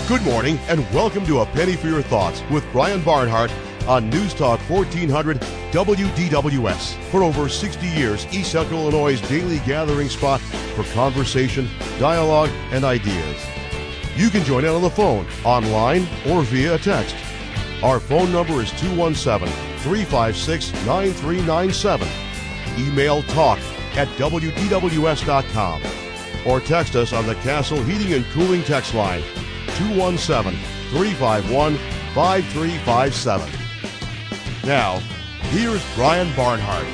Good morning and welcome to A Penny for Your Thoughts with Brian Barnhart on News Talk 1400 WDWS. For over 60 years, East Central Illinois' daily gathering spot for conversation, dialogue, and ideas. You can join in on the phone, online, or via text. Our phone number is 217-356-9397. Email talk@WDWS.com or text us on the Castle Heating and Cooling text line 217-351-5357. Now, here's Brian Barnhart.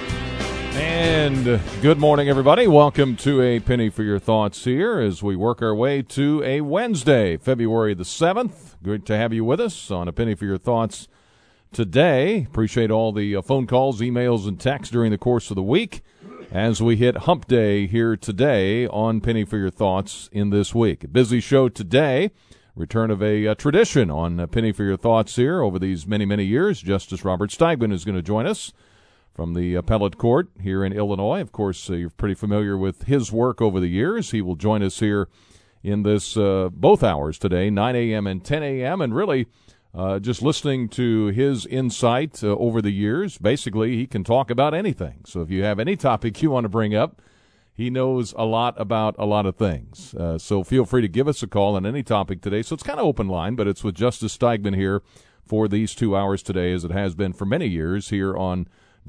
And good morning, everybody. Welcome to A Penny for Your Thoughts here as we work our way to a Wednesday, February the 7th. Good to have you with us on A Penny for Your Thoughts today. Appreciate all the phone calls, emails, and texts during the course of the week as we hit Hump Day here today on Penny for Your Thoughts in this week. A busy show today. Return of a tradition on Penny for Your Thoughts here over these many, many years. Justice Robert Steigman is going to join us from the appellate court here in Illinois. Of course, you're pretty familiar with his work over the years. He will join us here in this both hours today, 9 a.m. and 10 a.m., and really just listening to his insight over the years. Basically, he can talk about anything. So if you have any topic you want to bring up, he knows a lot about a lot of things. So feel free to give us a call on any topic today. So it's kind of open line, but it's with Justice Steigman here for these 2 hours today, as it has been for many years here on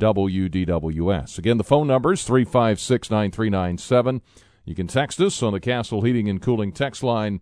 WDWS. Again, the phone number is 356-9397. You can text us on the Castle Heating and Cooling text line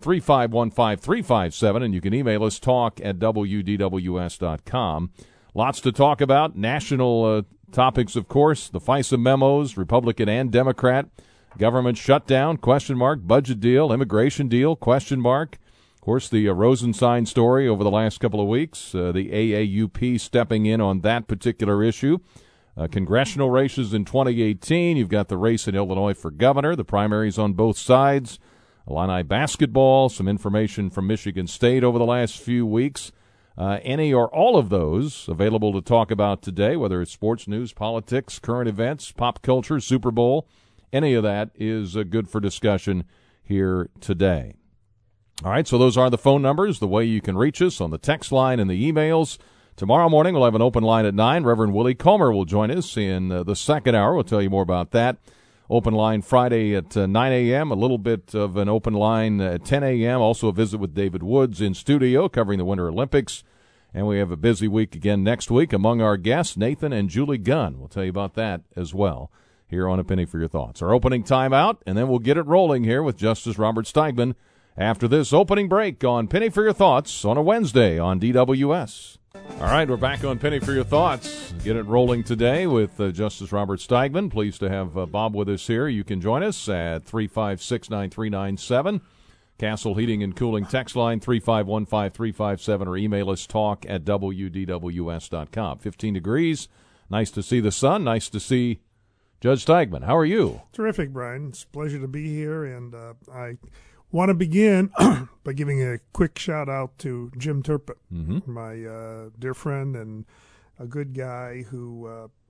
3515357, and you can email us talk@WDWS.com. Lots to talk about. National topics, of course, the FISA memos, Republican and Democrat, government shutdown, question mark, budget deal, immigration deal, question mark. Of course, the Rosenstein story over the last couple of weeks, the AAUP stepping in on that particular issue. Congressional races in 2018. You've got the race in Illinois for governor, the primaries on both sides. Illini basketball, some information from Michigan State over the last few weeks. Any or all of those available to talk about today, whether it's sports news, politics, current events, pop culture, Super Bowl, any of that is good for discussion here today. All right, so those are the phone numbers, the way you can reach us on the text line and the emails. Tomorrow morning we'll have an open line at 9. Reverend Willie Comer will join us in the second hour. We'll tell you more about that. Open line Friday at 9 a.m., a little bit of an open line at 10 a.m., also a visit with David Woods in studio covering the Winter Olympics. And we have a busy week again next week. Among our guests, Nathan and Julie Gunn. We'll tell you about that as well here on A Penny for Your Thoughts. Our opening time out, and then we'll get it rolling here with Justice Robert Steigman after this opening break on Penny for Your Thoughts on a Wednesday on DWS. All right, we're back on Penny for Your Thoughts. Get it rolling today with Justice Robert Steigman. Pleased to have Bob with us here. You can join us at 356-9397. Castle Heating and Cooling text line 3515357, or email us talk@WDWS.com. 15 degrees. Nice to see the sun. Nice to see Judge Steigman. How are you? Terrific, Brian. It's a pleasure to be here, and I want to begin by giving a quick shout-out to Jim Turpin, my dear friend and a good guy who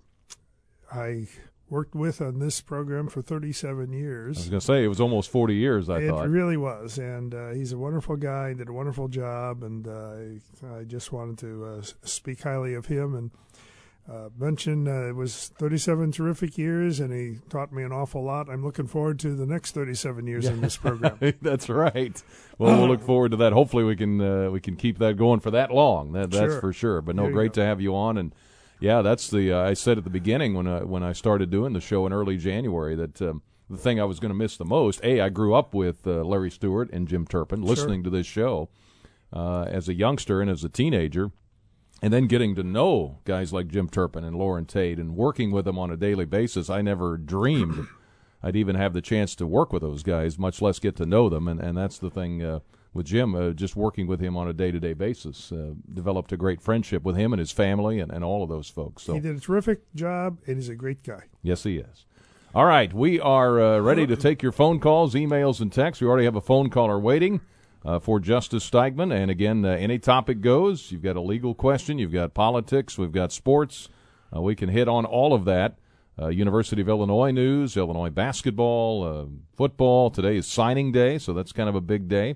I worked with on this program for 37 years. I was going to say, it was almost 40 years, I thought. It really was, and he's a wonderful guy, did a wonderful job, and I just wanted to speak highly of him and mention it was 37 terrific years, and he taught me an awful lot. I'm looking forward to the next 37 years in this program. That's right. Well, we'll look forward to that. Hopefully we can keep that going for that long. That's sure. For sure. But no, great to have you on. And yeah, that's the I said at the beginning when I started doing the show in early January that the thing I was going to miss the most, I grew up with Larry Stewart and Jim Turpin, listening to this show as a youngster and as a teenager. And then getting to know guys like Jim Turpin and Lauren Tate and working with them on a daily basis, I never dreamed I'd even have the chance to work with those guys, much less get to know them. And that's the thing with Jim, just working with him on a day-to-day basis, developed a great friendship with him and his family and all of those folks. So he did a terrific job, and he's a great guy. Yes, he is. All right, we are ready to take your phone calls, emails, and texts. We already have a phone caller waiting. For Justice Steigman. And again, any topic goes. You've got a legal question, you've got politics, we've got sports. We can hit on all of that. University of Illinois news, Illinois basketball, football. Today is signing day, so that's kind of a big day.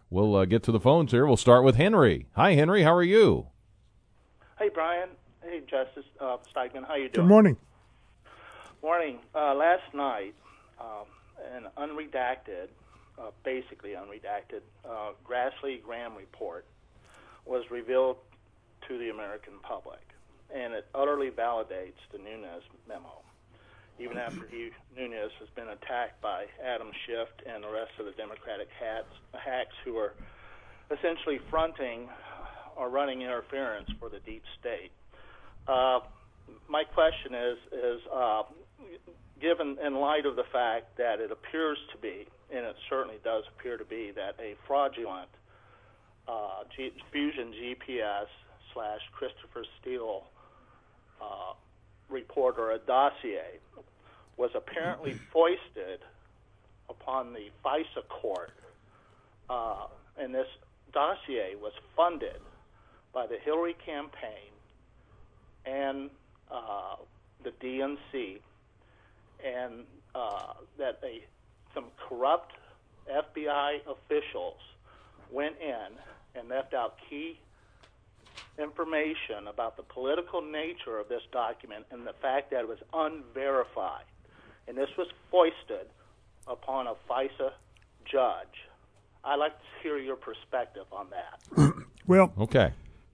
We'll get to the phones here. We'll start with Henry. Hi, Henry. How are you? Hey, Brian. Hey, Justice Steigman. How you doing? Good morning. Morning. Last night, an unredacted, basically unredacted, Grassley-Graham report was revealed to the American public, and it utterly validates the Nunes memo, even after Nunes has been attacked by Adam Schiff and the rest of the Democratic hacks who are essentially fronting or running interference for the deep state. My question is given in light of the fact that it appears to be, and it certainly does appear to be, that a fraudulent Fusion GPS / Christopher Steele report or a dossier was apparently foisted upon the FISA court, and this dossier was funded by the Hillary campaign and the DNC, and that some corrupt FBI officials went in and left out key information about the political nature of this document and the fact that it was unverified. And this was foisted upon a FISA judge. I'd like to hear your perspective on that. Well, okay.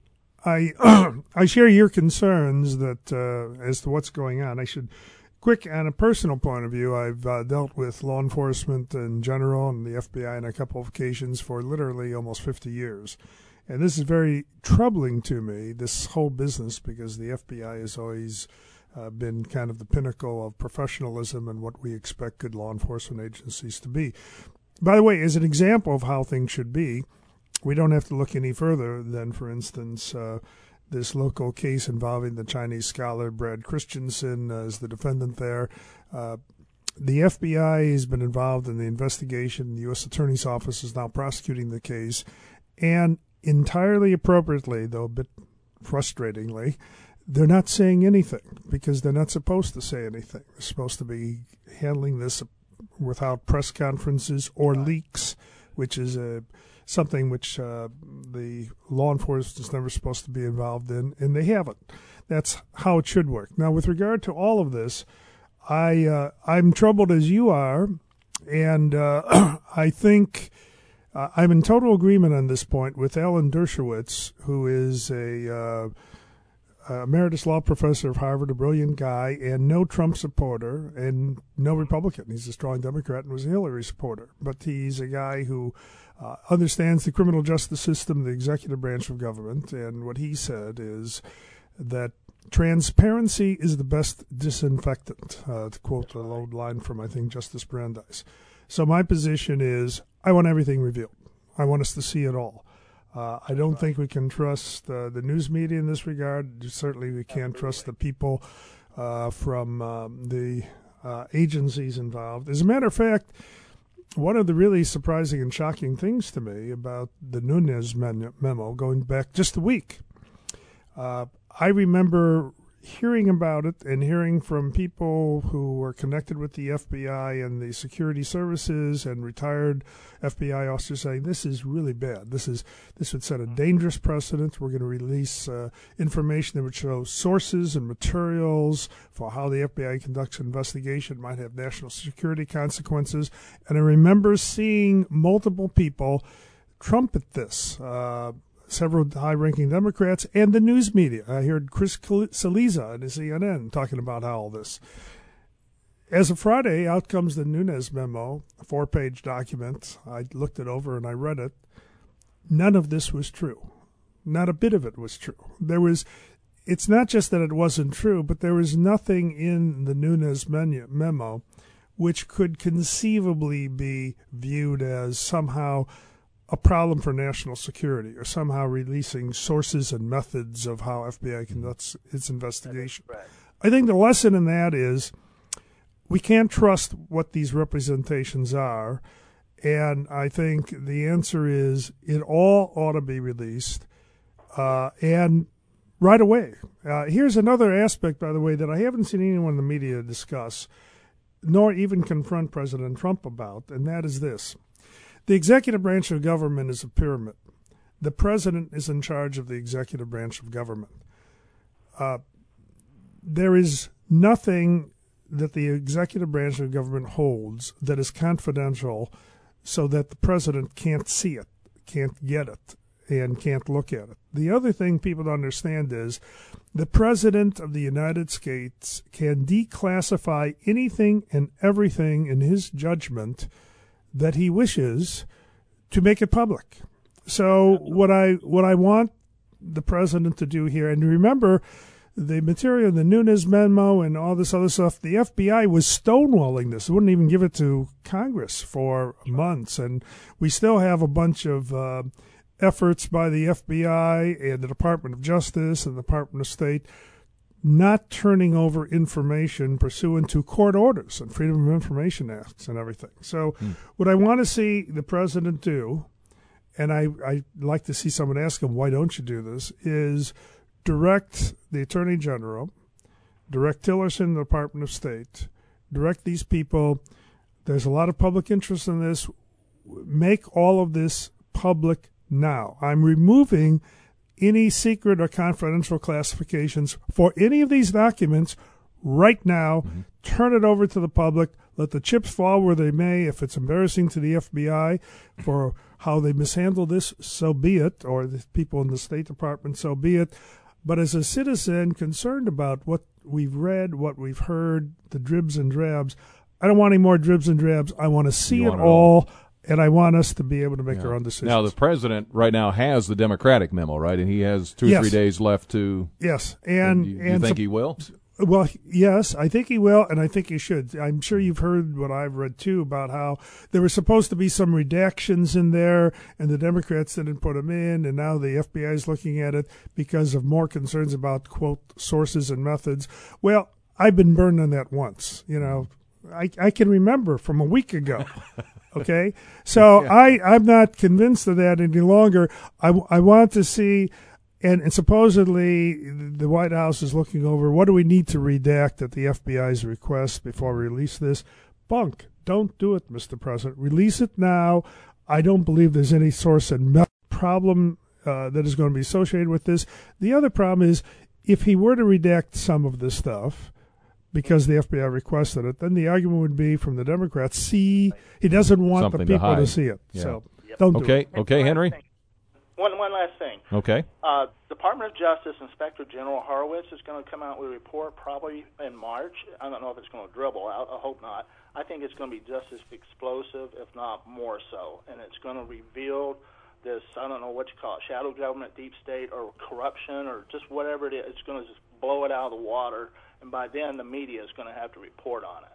I share your concerns that as to what's going on. I should quick on a personal point of view. I've dealt with law enforcement in general and the FBI on a couple of occasions for literally almost 50 years. And this is very troubling to me, this whole business, because the FBI has always been kind of the pinnacle of professionalism and what we expect good law enforcement agencies to be. By the way, as an example of how things should be, we don't have to look any further than, for instance, this local case involving the Chinese scholar Brad Christensen as the defendant there. The FBI has been involved in the investigation. The U.S. Attorney's Office is now prosecuting the case. And entirely appropriately, though a bit frustratingly, they're not saying anything because they're not supposed to say anything. They're supposed to be handling this without press conferences or leaks, which is something which the law enforcement is never supposed to be involved in, and they haven't. That's how it should work. Now, with regard to all of this, I'm troubled as you are, and I think I'm in total agreement on this point with Alan Dershowitz, who is a emeritus law professor of Harvard, a brilliant guy, and no Trump supporter and no Republican. He's a strong Democrat and was a Hillary supporter. But he's a guy who understands the criminal justice system, the executive branch of government, and what he said is that transparency is the best disinfectant, to quote the old line from, I think, Justice Brandeis. So my position is I want everything revealed. I want us to see it all. I don't think we can trust the news media in this regard. Certainly we can't trust the people from the agencies involved. As a matter of fact, one of the really surprising and shocking things to me about the Nunes memo, going back just a week, I remember hearing about it and hearing from people who were connected with the FBI and the security services and retired FBI officers saying this is really bad. This would set a dangerous precedent. We're going to release information that would show sources and materials for how the FBI conducts an investigation. It might have national security consequences. And I remember seeing multiple people trumpet this. Several high-ranking Democrats and the news media. I heard Chris Cillizza on CNN talking about all this. As of Friday, out comes the Nunes memo, a 4-page document. I looked it over and I read it. None of this was true. Not a bit of it was true. It's not just that it wasn't true, but there was nothing in the Nunes memo which could conceivably be viewed as somehow a problem for national security or somehow releasing sources and methods of how FBI conducts its investigation. I think the lesson in that is we can't trust what these representations are, and I think the answer is it all ought to be released, and right away. Here's another aspect, by the way, that I haven't seen anyone in the media discuss, nor even confront President Trump about, and that is this. The executive branch of government is a pyramid. The president is in charge of the executive branch of government. There is nothing that the executive branch of government holds that is confidential so that the president can't see it, can't get it, and can't look at it. The other thing people don't understand is the president of the United States can declassify anything and everything in his judgment that he wishes to make it public. So what I want the president to do here, and remember, the material, the Nunes memo and all this other stuff, the FBI was stonewalling this. It wouldn't even give it to Congress for months. And we still have a bunch of efforts by the FBI and the Department of Justice and the Department of State not turning over information pursuant to court orders and Freedom of Information Acts and everything. So what I want to see the president do, and I'd like to see someone ask him, why don't you do this, is direct the Attorney General, direct Tillerson, the Department of State, direct these people. There's a lot of public interest in this. Make all of this public now. I'm removing any secret or confidential classifications for any of these documents right now. Turn it over to the public. Let the chips fall where they may. If it's embarrassing to the FBI for how they mishandled this, so be it, or the people in the State Department, so be it. But as a citizen concerned about what we've read, what we've heard, the dribs and drabs, I don't want any more dribs and drabs. I want to see it all, and I want us to be able to make our own decisions. Now, the president right now has the Democratic memo, right? And he has 2 or 3 days left to... Yes. And you think he will? Well, yes, I think he will, and I think he should. I'm sure you've heard what I've read, too, about how there were supposed to be some redactions in there, and the Democrats didn't put them in, and now the FBI is looking at it because of more concerns about, quote, sources and methods. Well, I've been burned on that once. You know, I can remember from a week ago. Okay? So I'm not convinced of that any longer. I want to see... And supposedly the White House is looking over what do we need to redact at the FBI's request before we release this. Bunk. Don't do it, Mr. President. Release it now. I don't believe there's any source and problem that is going to be associated with this. The other problem is if he were to redact some of this stuff because the FBI requested it, then the argument would be from the Democrats, see, he doesn't want something the people to see it. Yeah. So don't do it. Okay, Henry? One last thing. Okay. Department of Justice Inspector General Horowitz is going to come out with a report probably in March. I don't know if it's going to dribble out. I hope not. I think it's going to be just as explosive, if not more so. And it's going to reveal this, I don't know what you call it, shadow government, deep state, or corruption, or just whatever it is. It's going to just blow it out of the water. And by then, the media is going to have to report on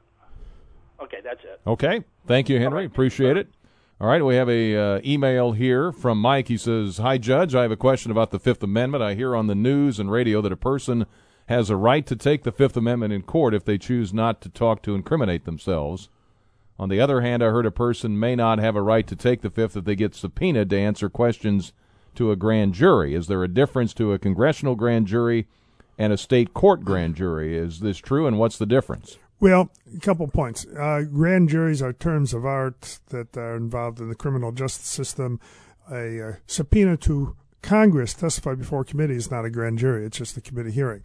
it. Okay, that's it. Okay. Thank you, Henry. Appreciate it. All right, we have a email here from Mike. He says, "Hi, Judge. I have a question about the Fifth Amendment. I hear on the news and radio that a person has a right to take the Fifth Amendment in court if they choose not to talk to incriminate themselves. On the other hand, I heard a person may not have a right to take the Fifth if they get subpoenaed to answer questions to a grand jury. Is there a difference to a congressional grand jury and a state court grand jury? Is this true, and what's the difference?" Well, a couple points. Grand juries are terms of art that are involved in the criminal justice system. A subpoena to Congress testify before a committee is not a grand jury. It's just a committee hearing.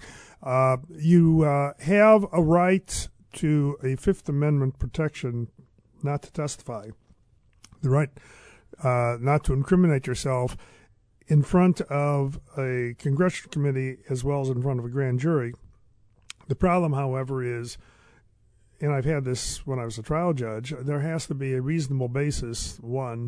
You have a right to a Fifth Amendment protection not to testify, the right not to incriminate yourself in front of a congressional committee as well as in front of a grand jury. The problem, however, is, and I've had this when I was a trial judge, there has to be a reasonable basis, one,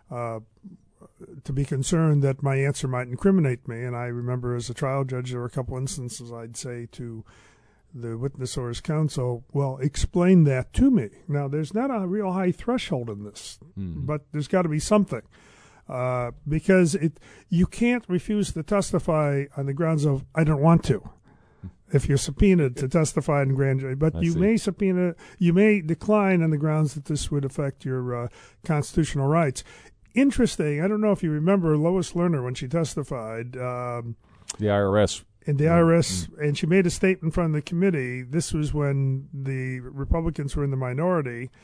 to be concerned that my answer might incriminate me. And I remember as a trial judge, there were a couple instances I'd say to the witness or his counsel, well, explain that to me. Now, there's not a real high threshold in this, but there's got to be something. Because you can't refuse to testify on the grounds of, I don't want to. If you're subpoenaed to testify in grand jury, but you may decline on the grounds that this would affect your constitutional rights. Interesting. I don't know if you remember Lois Lerner when she testified. The IRS. In the IRS, and she made a statement in front of the committee. This was when the Republicans were in the minority,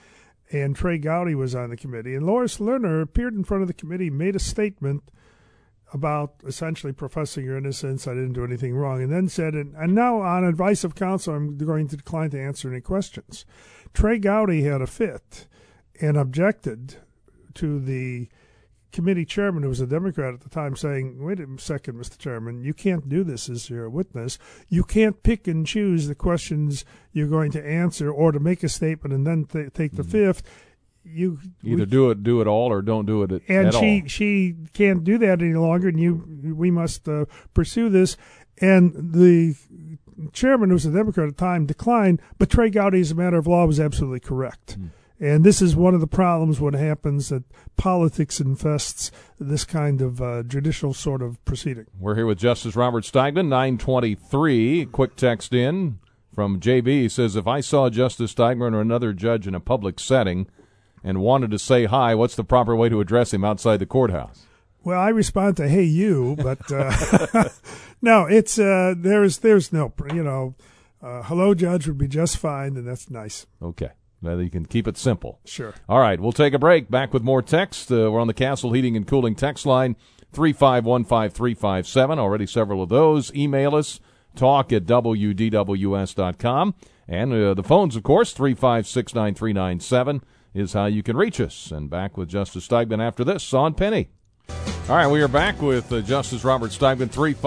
and Trey Gowdy was on the committee. And Lois Lerner appeared in front of the committee, made a statement about essentially professing her innocence. I didn't do anything wrong. And then said, and now on advice of counsel, I'm going to decline to answer any questions. Trey Gowdy had a fit and objected to the committee chairman, who was a Democrat at the time, saying, wait a second, Mr. Chairman, you can't do this as your witness. You can't pick and choose the questions you're going to answer or to make a statement and then take the fifth. Either do it all or don't do it at all. And she can't do that any longer, and we must pursue this. And the chairman, who was a Democrat at the time, declined, but Trey Gowdy, as a matter of law, was absolutely correct. And this is one of the problems when it happens that politics infests this kind of judicial sort of proceeding. We're here with Justice Robert Steigman, 923. Quick text in from JB. He says, if I saw Justice Steigman or another judge in a public setting and wanted to say hi, what's the proper way to address him outside the courthouse? Well, I respond to "Hey, you," but no, it's there's no, hello, Judge would be just fine, and that's nice. Okay. Well, you can keep it simple. Sure. All right, we'll take a break. Back with more text. We're on the Castle Heating and Cooling text line, 3515357. Already several of those. Email us, talk@wdws.com. And the phones, of course, 3569397 is how you can reach us. And back with Justice Steigman after this on Penny. All right, we are back with Justice Robert Steigman,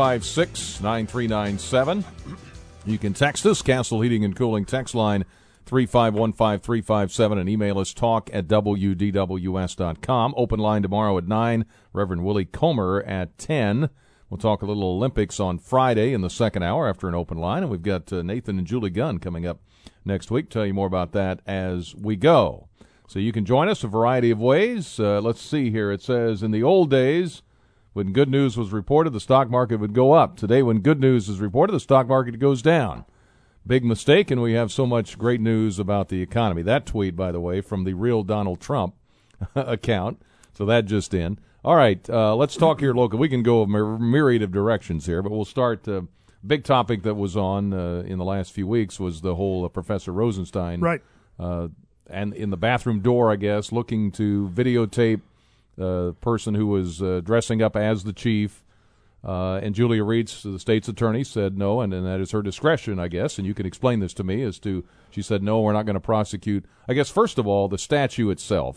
3569397. You can text us, Castle Heating and Cooling text line, 3515357, and email us, talk@wdws.com. Open line tomorrow at 9, Reverend Willie Comer at 10. We'll talk a little Olympics on Friday in the second hour after an open line, and we've got Nathan and Julie Gunn coming up next week. Tell you more about that as we go. So you can join us a variety of ways. Let's see here. It says, in the old days, when good news was reported, the stock market would go up. Today, when good news is reported, the stock market goes down. Big mistake, and we have so much great news about the economy. That tweet, by the way, from the real Donald Trump account. So that just in. All right, let's talk here local. We can go a myriad of directions here, but we'll start. Big topic that was on in the last few weeks was the whole Professor Rosenstein. Right. And in the bathroom door, I guess, looking to videotape the person who was dressing up as the chief. And Julia Reitz, the state's attorney, said no, and that is her discretion, I guess. And you can explain this to me as to, she said, no, we're not going to prosecute. I guess, first of all, the statute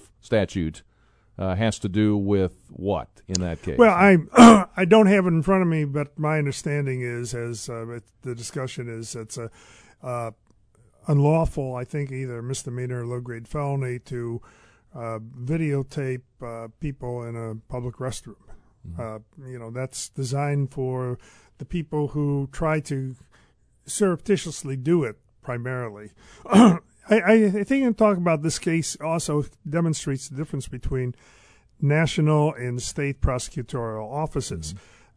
has to do with what in that case? Well, I don't have it in front of me, but my understanding is, as the discussion is, it's unlawful, I think, either misdemeanor or low-grade felony to videotape people in a public restroom. That's designed for the people who try to surreptitiously do it primarily. I think talking about this case also demonstrates the difference between national and state prosecutorial offices.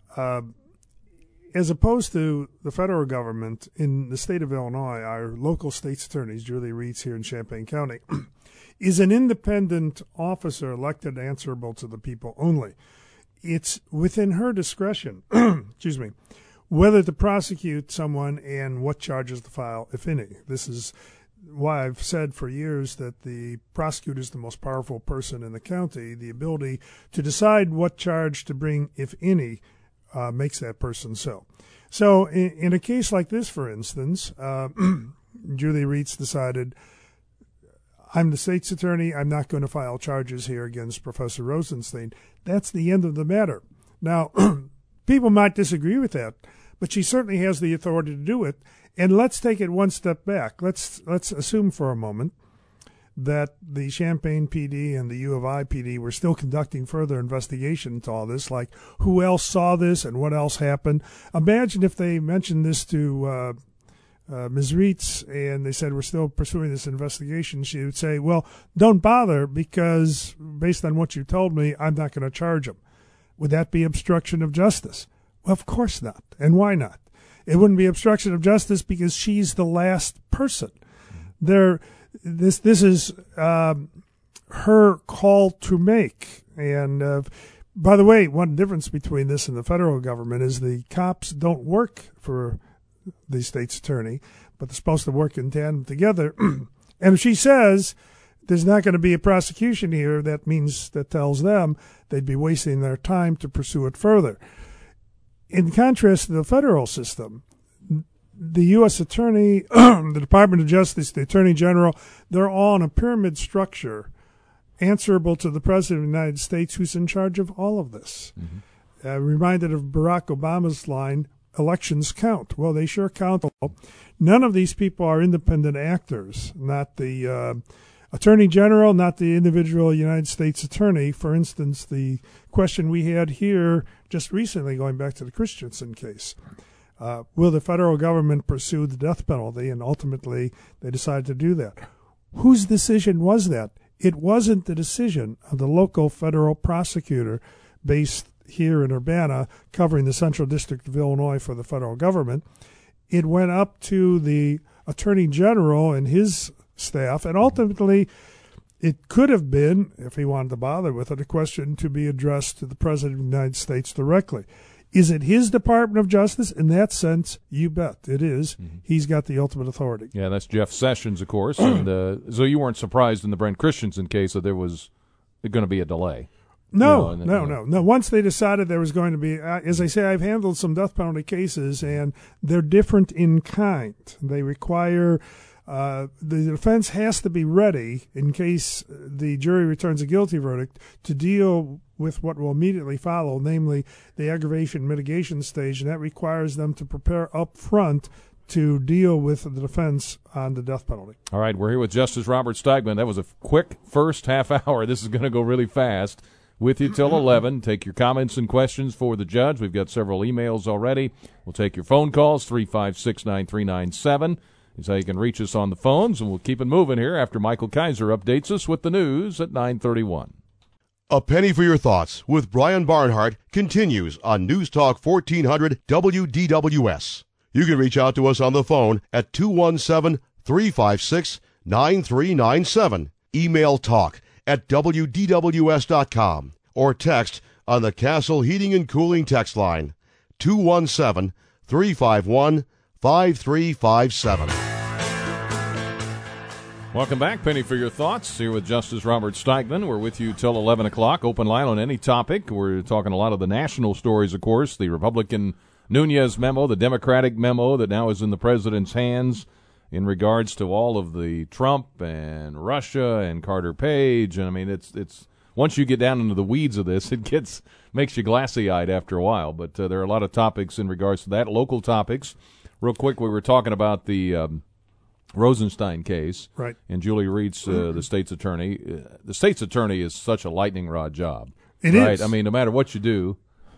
As opposed to the federal government, in the state of Illinois, our local state's attorney, Julie Reitz here in Champaign County, is an independent officer elected and answerable to the people only. It's within her discretion, excuse me, whether to prosecute someone and what charges to file, if any. This is why I've said for years that the prosecutor is the most powerful person in the county. The ability to decide what charge to bring, if any, makes that person so. So in a case like this, for instance, Julie Reitz decided, I'm the state's attorney. I'm not going to file charges here against Professor Rosenstein. That's the end of the matter. Now, people might disagree with that, but she certainly has the authority to do it. And let's take it one step back. Let's assume for a moment that the Champaign PD and the U of I PD were still conducting further investigation into all this, like who else saw this and what else happened. Imagine if they mentioned this to Ms. Reitz, and they said, we're still pursuing this investigation. She would say, well, don't bother, because based on what you told me, I'm not going to charge him. Would that be obstruction of justice? Well, of course not. And why not? It wouldn't be obstruction of justice because she's the last person. This is her call to make. And by the way, one difference between this and the federal government is the cops don't work for the state's attorney, but they're supposed to work in tandem together. And if she says there's not going to be a prosecution here, that tells them they'd be wasting their time to pursue it further. In contrast to the federal system, the U.S. Attorney, the Department of Justice, the Attorney General, they're all in a pyramid structure answerable to the President of the United States, who's in charge of all of this. Reminded of Barack Obama's line, elections count. Well, they sure count. None of these people are independent actors, not the Attorney General, not the individual United States Attorney. For instance, the question we had here just recently, going back to the Christensen case, will the federal government pursue the death penalty? And ultimately, they decided to do that. Whose decision was that? It wasn't the decision of the local federal prosecutor based here in Urbana, covering the Central District of Illinois for the federal government. It went up to the Attorney General and his staff, and ultimately it could have been, if he wanted to bother with it, a question to be addressed to the President of the United States directly. Is it his Department of Justice? In that sense, you bet it is. He's got the ultimate authority. Yeah, that's Jeff Sessions, of course. And so you weren't surprised in the Brent Christensen case that there was going to be a delay. No. Once they decided there was going to be, as I say, I've handled some death penalty cases, and they're different in kind. They require the defense has to be ready in case the jury returns a guilty verdict to deal with what will immediately follow, namely the aggravation mitigation stage, and that requires them to prepare up front to deal with the defense on the death penalty. All right, we're here with Justice Robert Steigman. That was a quick first half hour. This is going to go really fast. With you till 11. Take your comments and questions for the judge. We've got several emails already. We'll take your phone calls, 356-9397 is how you can reach us on the phones, and we'll keep it moving here after Michael Kaiser updates us with the news at 9:31. A Penny for Your Thoughts with Brian Barnhart continues on News Talk 1400 WDWS. You can reach out to us on the phone at 217-356-9397. Email talk@WDWS.com or text on the Castle Heating and Cooling text line 217-351-5357. Welcome back. Penny for Your Thoughts here with Justice Robert Steigman. We're with you till 11 o'clock. Open line on any topic. We're talking a lot of the national stories, of course, the Republican Nunez memo, the Democratic memo that now is in the president's hands in regards to all of the Trump and Russia and Carter Page. And I mean, it's once you get down into the weeds of this, it makes you glassy-eyed after a while. But there are a lot of topics in regards to that, local topics. Real quick, we were talking about the Rosenstein case, right? And Julie Reitz, the state's attorney. The state's attorney is such a lightning rod job. It right? is. I mean, no matter what you do,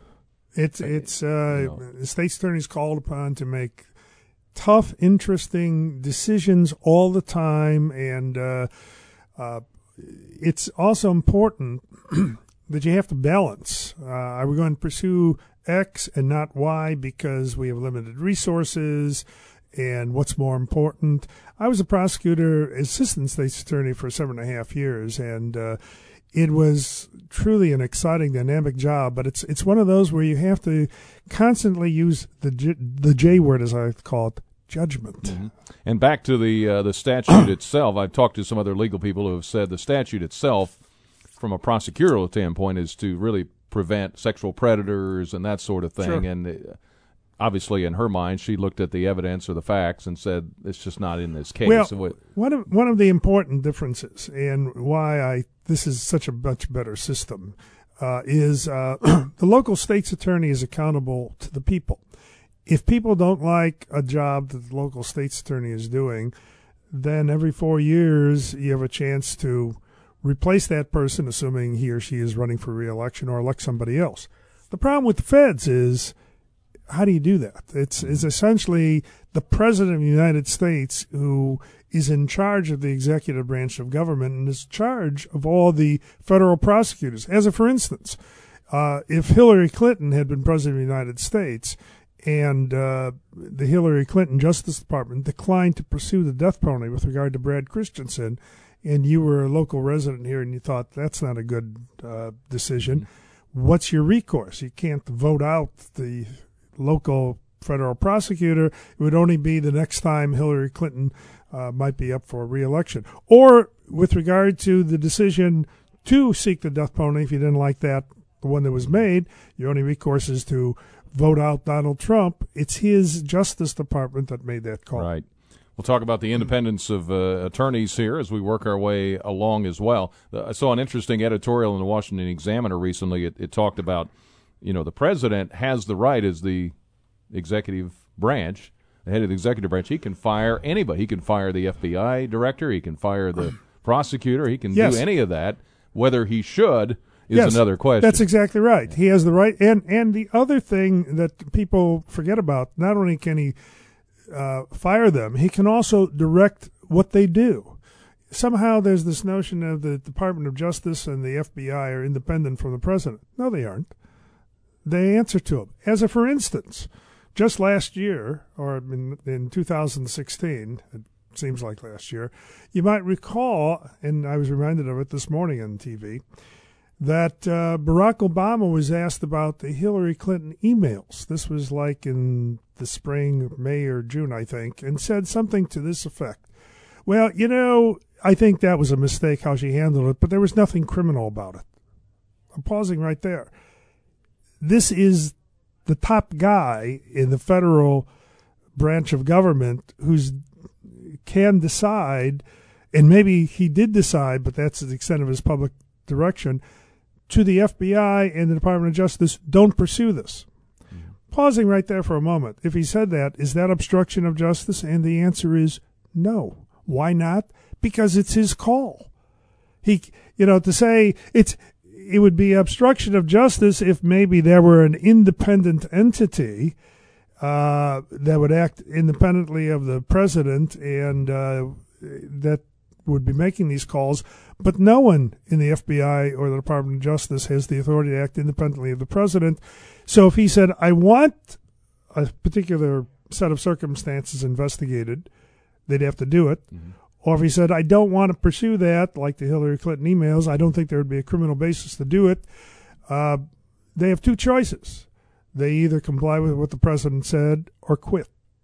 the state's attorney is called upon to make tough, interesting decisions all the time, and it's also important that you have to balance. Are we going to pursue X and not Y because we have limited resources? And what's more important? I was a prosecutor, assistant state's attorney for 7.5 years, and it was truly an exciting, dynamic job. But it's one of those where you have to constantly use the J word, as I call it, judgment. Mm-hmm. And back to the statute itself, I've talked to some other legal people who have said the statute itself, from a prosecutorial standpoint, is to really prevent sexual predators and that sort of thing. Sure. And obviously, in her mind, she looked at the evidence or the facts and said it's just not in this case. Well, So one of the important differences and why this is such a much better system is the local state's attorney is accountable to the people. If people don't like a job that the local state's attorney is doing, then every 4 years you have a chance to replace that person, assuming he or she is running for re-election, or elect somebody else. The problem with the feds is, how do you do that? It's essentially the President of the United States who is in charge of the executive branch of government and is in charge of all the federal prosecutors. As a for instance, if Hillary Clinton had been President of the United States and the Hillary Clinton Justice Department declined to pursue the death penalty with regard to Brad Christensen, and you were a local resident here and you thought that's not a good decision, what's your recourse? You can't vote out the local federal prosecutor. It would only be the next time Hillary Clinton might be up for re-election. Or with regard to the decision to seek the death penalty, if you didn't like that, the one that was made, your only recourse is to vote out Donald Trump. It's his Justice Department that made that call. Right. We'll talk about the independence of attorneys here as we work our way along as well. I saw an interesting editorial in the Washington Examiner recently. It talked about, the president has the right as the executive branch, the head of the executive branch. He can fire anybody. He can fire the FBI director. He can fire the prosecutor. He can do any of that. Whether he should is another question. That's exactly right. He has the right. And the other thing that people forget about, not only can he fire them, he can also direct what they do. Somehow there's this notion of the Department of Justice and the FBI are independent from the president. No, they aren't. They answer to him. As a for instance, just last year, or in 2016, it seems like last year, you might recall, and I was reminded of it this morning on TV, that Barack Obama was asked about the Hillary Clinton emails. This was like in the spring, May or June, I think, and said something to this effect. Well, I think that was a mistake how she handled it, but there was nothing criminal about it. I'm pausing right there. This is the top guy in the federal branch of government who's can decide, and maybe he did decide, but that's the extent of his public direction, to the FBI and the Department of Justice, don't pursue this. Pausing right there for a moment. If he said that, is that obstruction of justice? And the answer is no. Why not? Because it's his call. To say it would be obstruction of justice if maybe there were an independent entity that would act independently of the president and that would be making these calls, but no one in the FBI or the Department of Justice has the authority to act independently of the president. So if he said, I want a particular set of circumstances investigated, they'd have to do it. Mm-hmm. Or if he said, I don't want to pursue that, like the Hillary Clinton emails, I don't think there would be a criminal basis to do it, they have two choices. They either comply with what the president said or quit.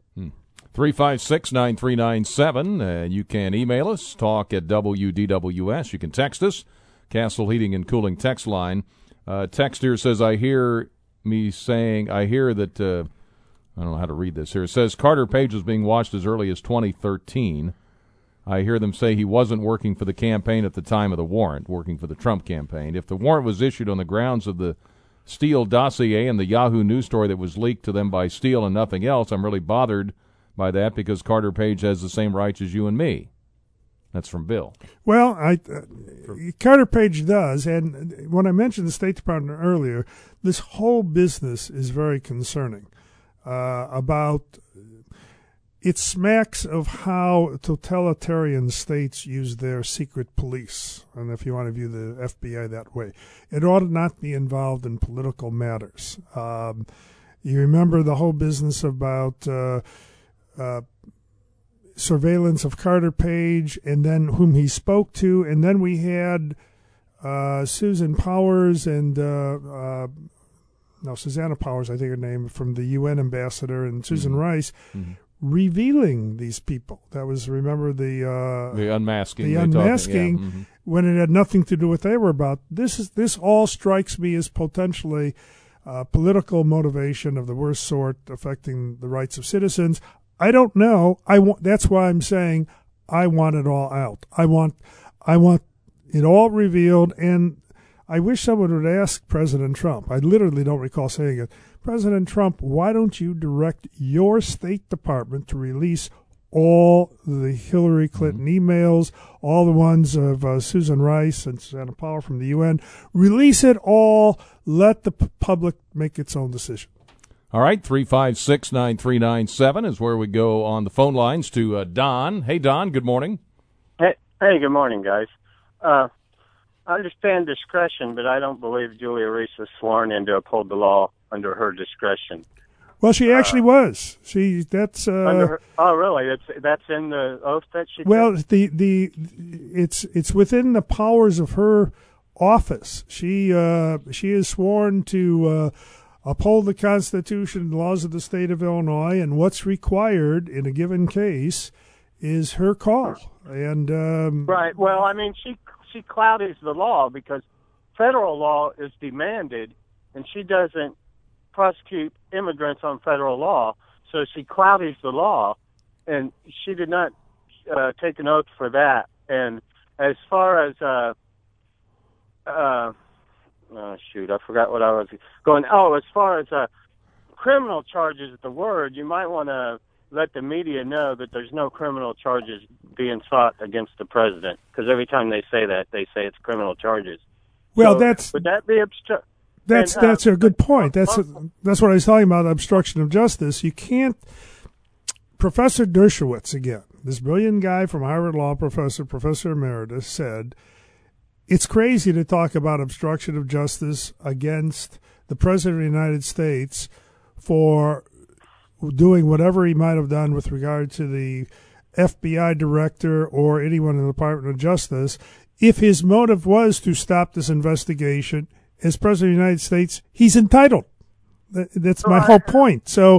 356-9397. You can email us, talk at WDWS. You can text us, Castle Heating and Cooling text line. Text here says, I hear that, I don't know how to read this here. It says Carter Page was being watched as early as 2013. I hear them say he wasn't working for the campaign at the time of the warrant, working for the Trump campaign. If the warrant was issued on the grounds of the Steele dossier and the Yahoo News story that was leaked to them by Steele and nothing else, I'm really bothered by that because Carter Page has the same rights as you and me. That's from Bill. Well, Carter Page does, and when I mentioned the State Department earlier, this whole business is very concerning about it smacks of how totalitarian states use their secret police, and if you want to view the FBI that way, it ought not be involved in political matters. You remember the whole business about surveillance of Carter Page and then whom he spoke to, and then we had Susan Powers and Susanna Powers, I think her name, from the UN ambassador, and Susan Rice, revealing these people. That was, remember, the unmasking. The unmasking, when it had nothing to do with what they were about. This all strikes me as potentially political motivation of the worst sort, affecting the rights of citizens. I don't know. That's why I'm saying I want it all out. I want it all revealed, and I wish someone would ask President Trump. I literally don't recall saying it. President Trump, why don't you direct your State Department to release all the Hillary Clinton emails, all the ones of Susan Rice and Susanna Powers from the UN? Release it all. Let the public make its own decision. All right, 356-9397 is where we go on the phone lines to Don. Hey, Don, good morning. Hey, good morning, guys. I understand discretion, but I don't believe Julia Reese was sworn in to uphold the law under her discretion. Well, she actually was. That's under her, oh, really? That's in the oath that she. Well, it's within the powers of her office. She is sworn to uphold the Constitution and laws of the state of Illinois, and what's required in a given case is her call. And right. Well, I mean, she cloudies the law because federal law is demanded, and she doesn't prosecute immigrants on federal law, so she cloudies the law, and she did not take an oath for that. And as far as I forgot what I was going. Oh, as far as criminal charges at the Word, you might want to let the media know that there's no criminal charges being sought against the president, because every time they say that, they say it's criminal charges. Well, so, would that be that's a good point. That's what I was talking about, obstruction of justice. You can't. Professor Dershowitz, again, this brilliant guy from Harvard Law Professor Emeritus, said it's crazy to talk about obstruction of justice against the President of the United States for doing whatever he might have done with regard to the FBI director or anyone in the Department of Justice. If his motive was to stop this investigation, as President of the United States, he's entitled. That's my whole point. So,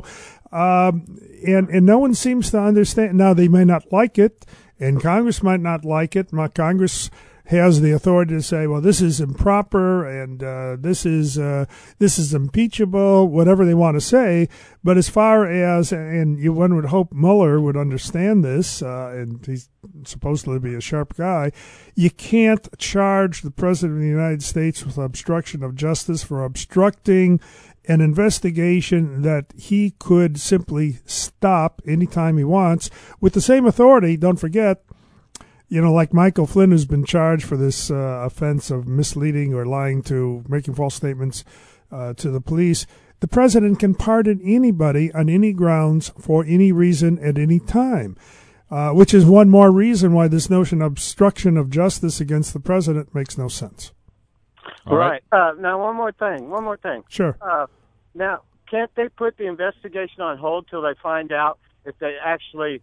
and no one seems to understand. Now, they may not like it, and Congress might not like it. Congress has the authority to say, well, this is improper and this is impeachable, whatever they want to say. But as far as, one would hope Mueller would understand this, and he's supposed to be a sharp guy, you can't charge the President of the United States with obstruction of justice for obstructing an investigation that he could simply stop anytime he wants with the same authority. Don't forget, like Michael Flynn, who's been charged for this offense of misleading or lying to, making false statements to the police. The president can pardon anybody on any grounds for any reason at any time, which is one more reason why this notion of obstruction of justice against the president makes no sense. All right. Now, one more thing. Sure. Now, can't they put the investigation on hold till they find out if they actually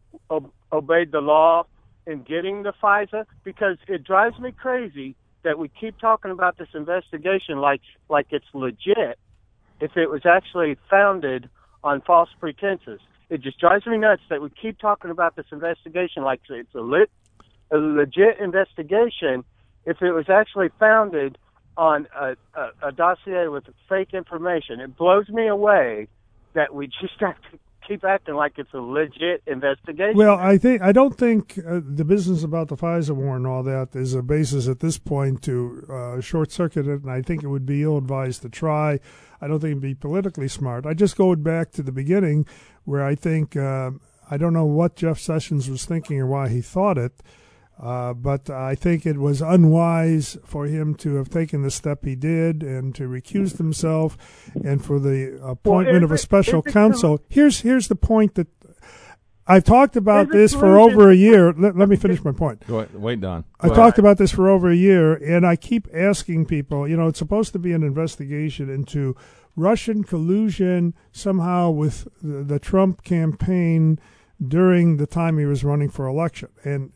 obeyed the law in getting the FISA? Because it drives me crazy that we keep talking about this investigation like it's legit if it was actually founded on false pretenses. It just drives me nuts that we keep talking about this investigation like it's a legit investigation if it was actually founded on a dossier with fake information. It blows me away that we just have to keep acting like it's a legit investigation. Well, I don't think the business about the FISA warrant and all that is a basis at this point to short-circuit it, and I think it would be ill-advised to try. I don't think it would be politically smart. I just go back to the beginning where I think, I don't know what Jeff Sessions was thinking or why he thought it, but I think it was unwise for him to have taken the step he did and to recuse himself, and for the appointment of a special counsel. Here's the point that I've talked about this for over a year. Let me finish my point. Go ahead. Wait, Don. I've talked about this for over a year, and I keep asking people, it's supposed to be an investigation into Russian collusion somehow with the Trump campaign during the time he was running for election. And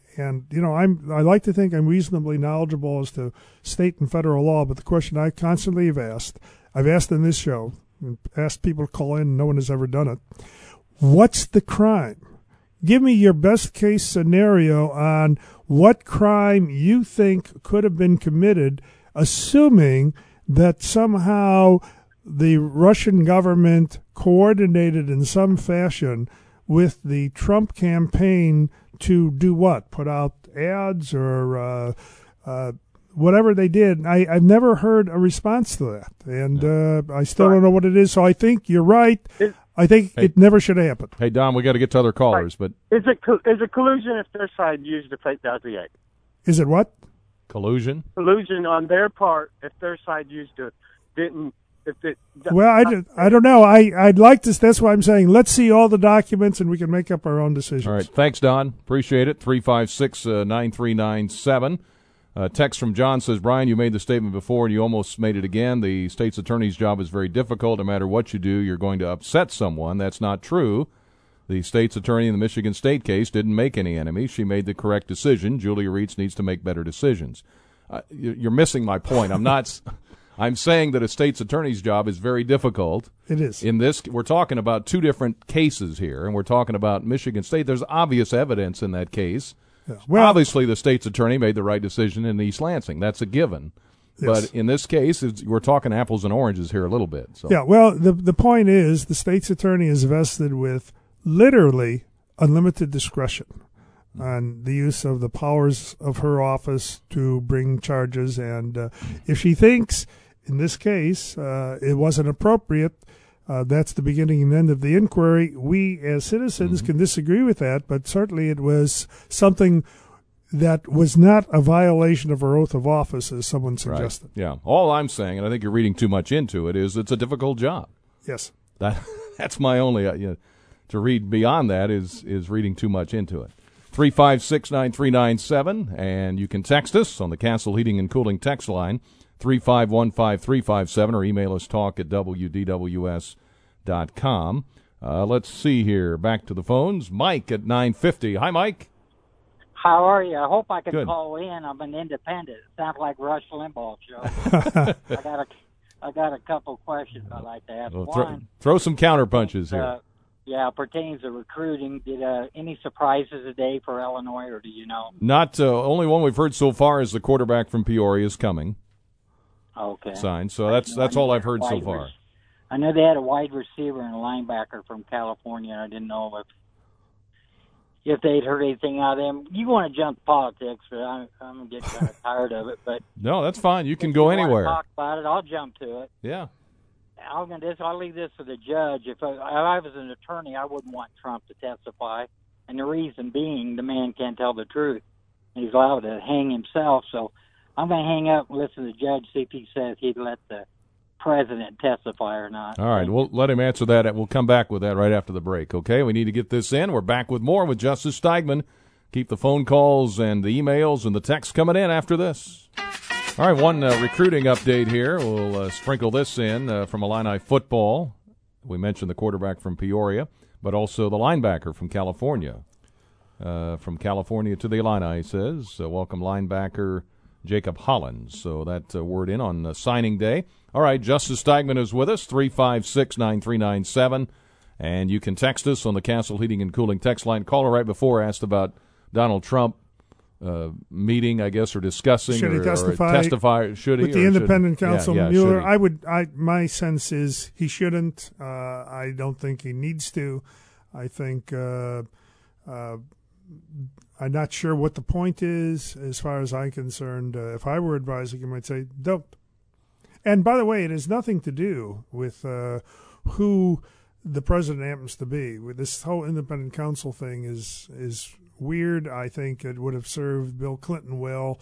I like to think I'm reasonably knowledgeable as to state and federal law, but the question I constantly have asked, I've asked in this show, and asked people to call in, and no one has ever done it, what's the crime? Give me your best case scenario on what crime you think could have been committed, assuming that somehow the Russian government coordinated in some fashion with the Trump campaign to do what? Put out ads or whatever they did. I've never heard a response to that, and I still don't know what it is. So I think you're right. I think it never should have happened. Hey, Don, we got to get to other callers, but is it collusion if their side used a fake dossier? Is it what? Collusion? Collusion on their part if their side used it didn't. Well, I don't know. I'd like to. That's why I'm saying let's see all the documents and we can make up our own decisions. All right. Thanks, Don. Appreciate it. 356-9397. Text from John says, Brian, you made the statement before and you almost made it again. The state's attorney's job is very difficult. No matter what you do, you're going to upset someone. That's not true. The state's attorney in the Michigan State case didn't make any enemies. She made the correct decision. Julia Reitz needs to make better decisions. You're missing my point. I'm not I'm saying that a state's attorney's job is very difficult. It is. In this, we're talking about two different cases here, and we're talking about Michigan State. There's obvious evidence in that case. Yeah. Well, obviously, the state's attorney made the right decision in East Lansing. That's a given. Yes. But in this case, we're talking apples and oranges here a little bit. So. Yeah, well, the point is the state's attorney is vested with literally unlimited discretion on the use of the powers of her office to bring charges. And if she thinks, in this case, it wasn't appropriate, that's the beginning and end of the inquiry. We, as citizens, can disagree with that, but certainly it was something that was not a violation of her oath of office, as someone suggested. Right. Yeah. All I'm saying, and I think you're reading too much into it, is it's a difficult job. Yes. That's my only, to read beyond that is reading too much into it. 356-9397, and you can text us on the Castle Heating and Cooling text line, 3515357, or email us talk@wdws.com. Let's see here. Back to the phones. Mike at 950. Hi, Mike. How are you? I hope I can Good. call in. I'm an independent. It sounds like Rush Limbaugh show. I got a couple questions I'd like to ask. Well, One, throw some counter punches here. Pertains to recruiting. Did any surprises today for Illinois, or do you know? Not only one we've heard so far is the quarterback from Peoria is coming. Okay. Signed. So that's all I've heard so far. I know they had a wide receiver and a linebacker from California. I didn't know if they'd heard anything out of them. You want to jump politics, but I'm getting kind of tired of it. But no, that's fine. You can go anywhere. Talk about it. I'll jump to it. Yeah. I'll leave this to the judge. If I was an attorney, I wouldn't want Trump to testify, and the reason being, the man can't tell the truth. He's allowed to hang himself. So I'm going to hang up and listen to the judge, see if he says he'd let the president testify or not. All right, we'll let him answer that. We'll come back with that right after the break, okay? We need to get this in. We're back with more with Justice Steigman. Keep the phone calls and the emails and the texts coming in after this. All right, one recruiting update here. We'll sprinkle this in from Illini football. We mentioned the quarterback from Peoria, but also the linebacker from California. From California to the Illini, says. Welcome linebacker Jacob Hollins. So that word in on signing day. All right, Justice Steigman is with us, 356-9397. And you can text us on the Castle Heating and Cooling text line. Caller right before asked about Donald Trump meeting, I guess, or discussing. Should he testify? Should he? With the independent counsel, yeah, Mueller, my sense is he shouldn't. I don't think he needs to. I think I'm not sure what the point is as far as I'm concerned. If I were advising him, I'd say don't. And by the way, it has nothing to do with who the president happens to be. This whole independent counsel thing is weird. I think it would have served Bill Clinton well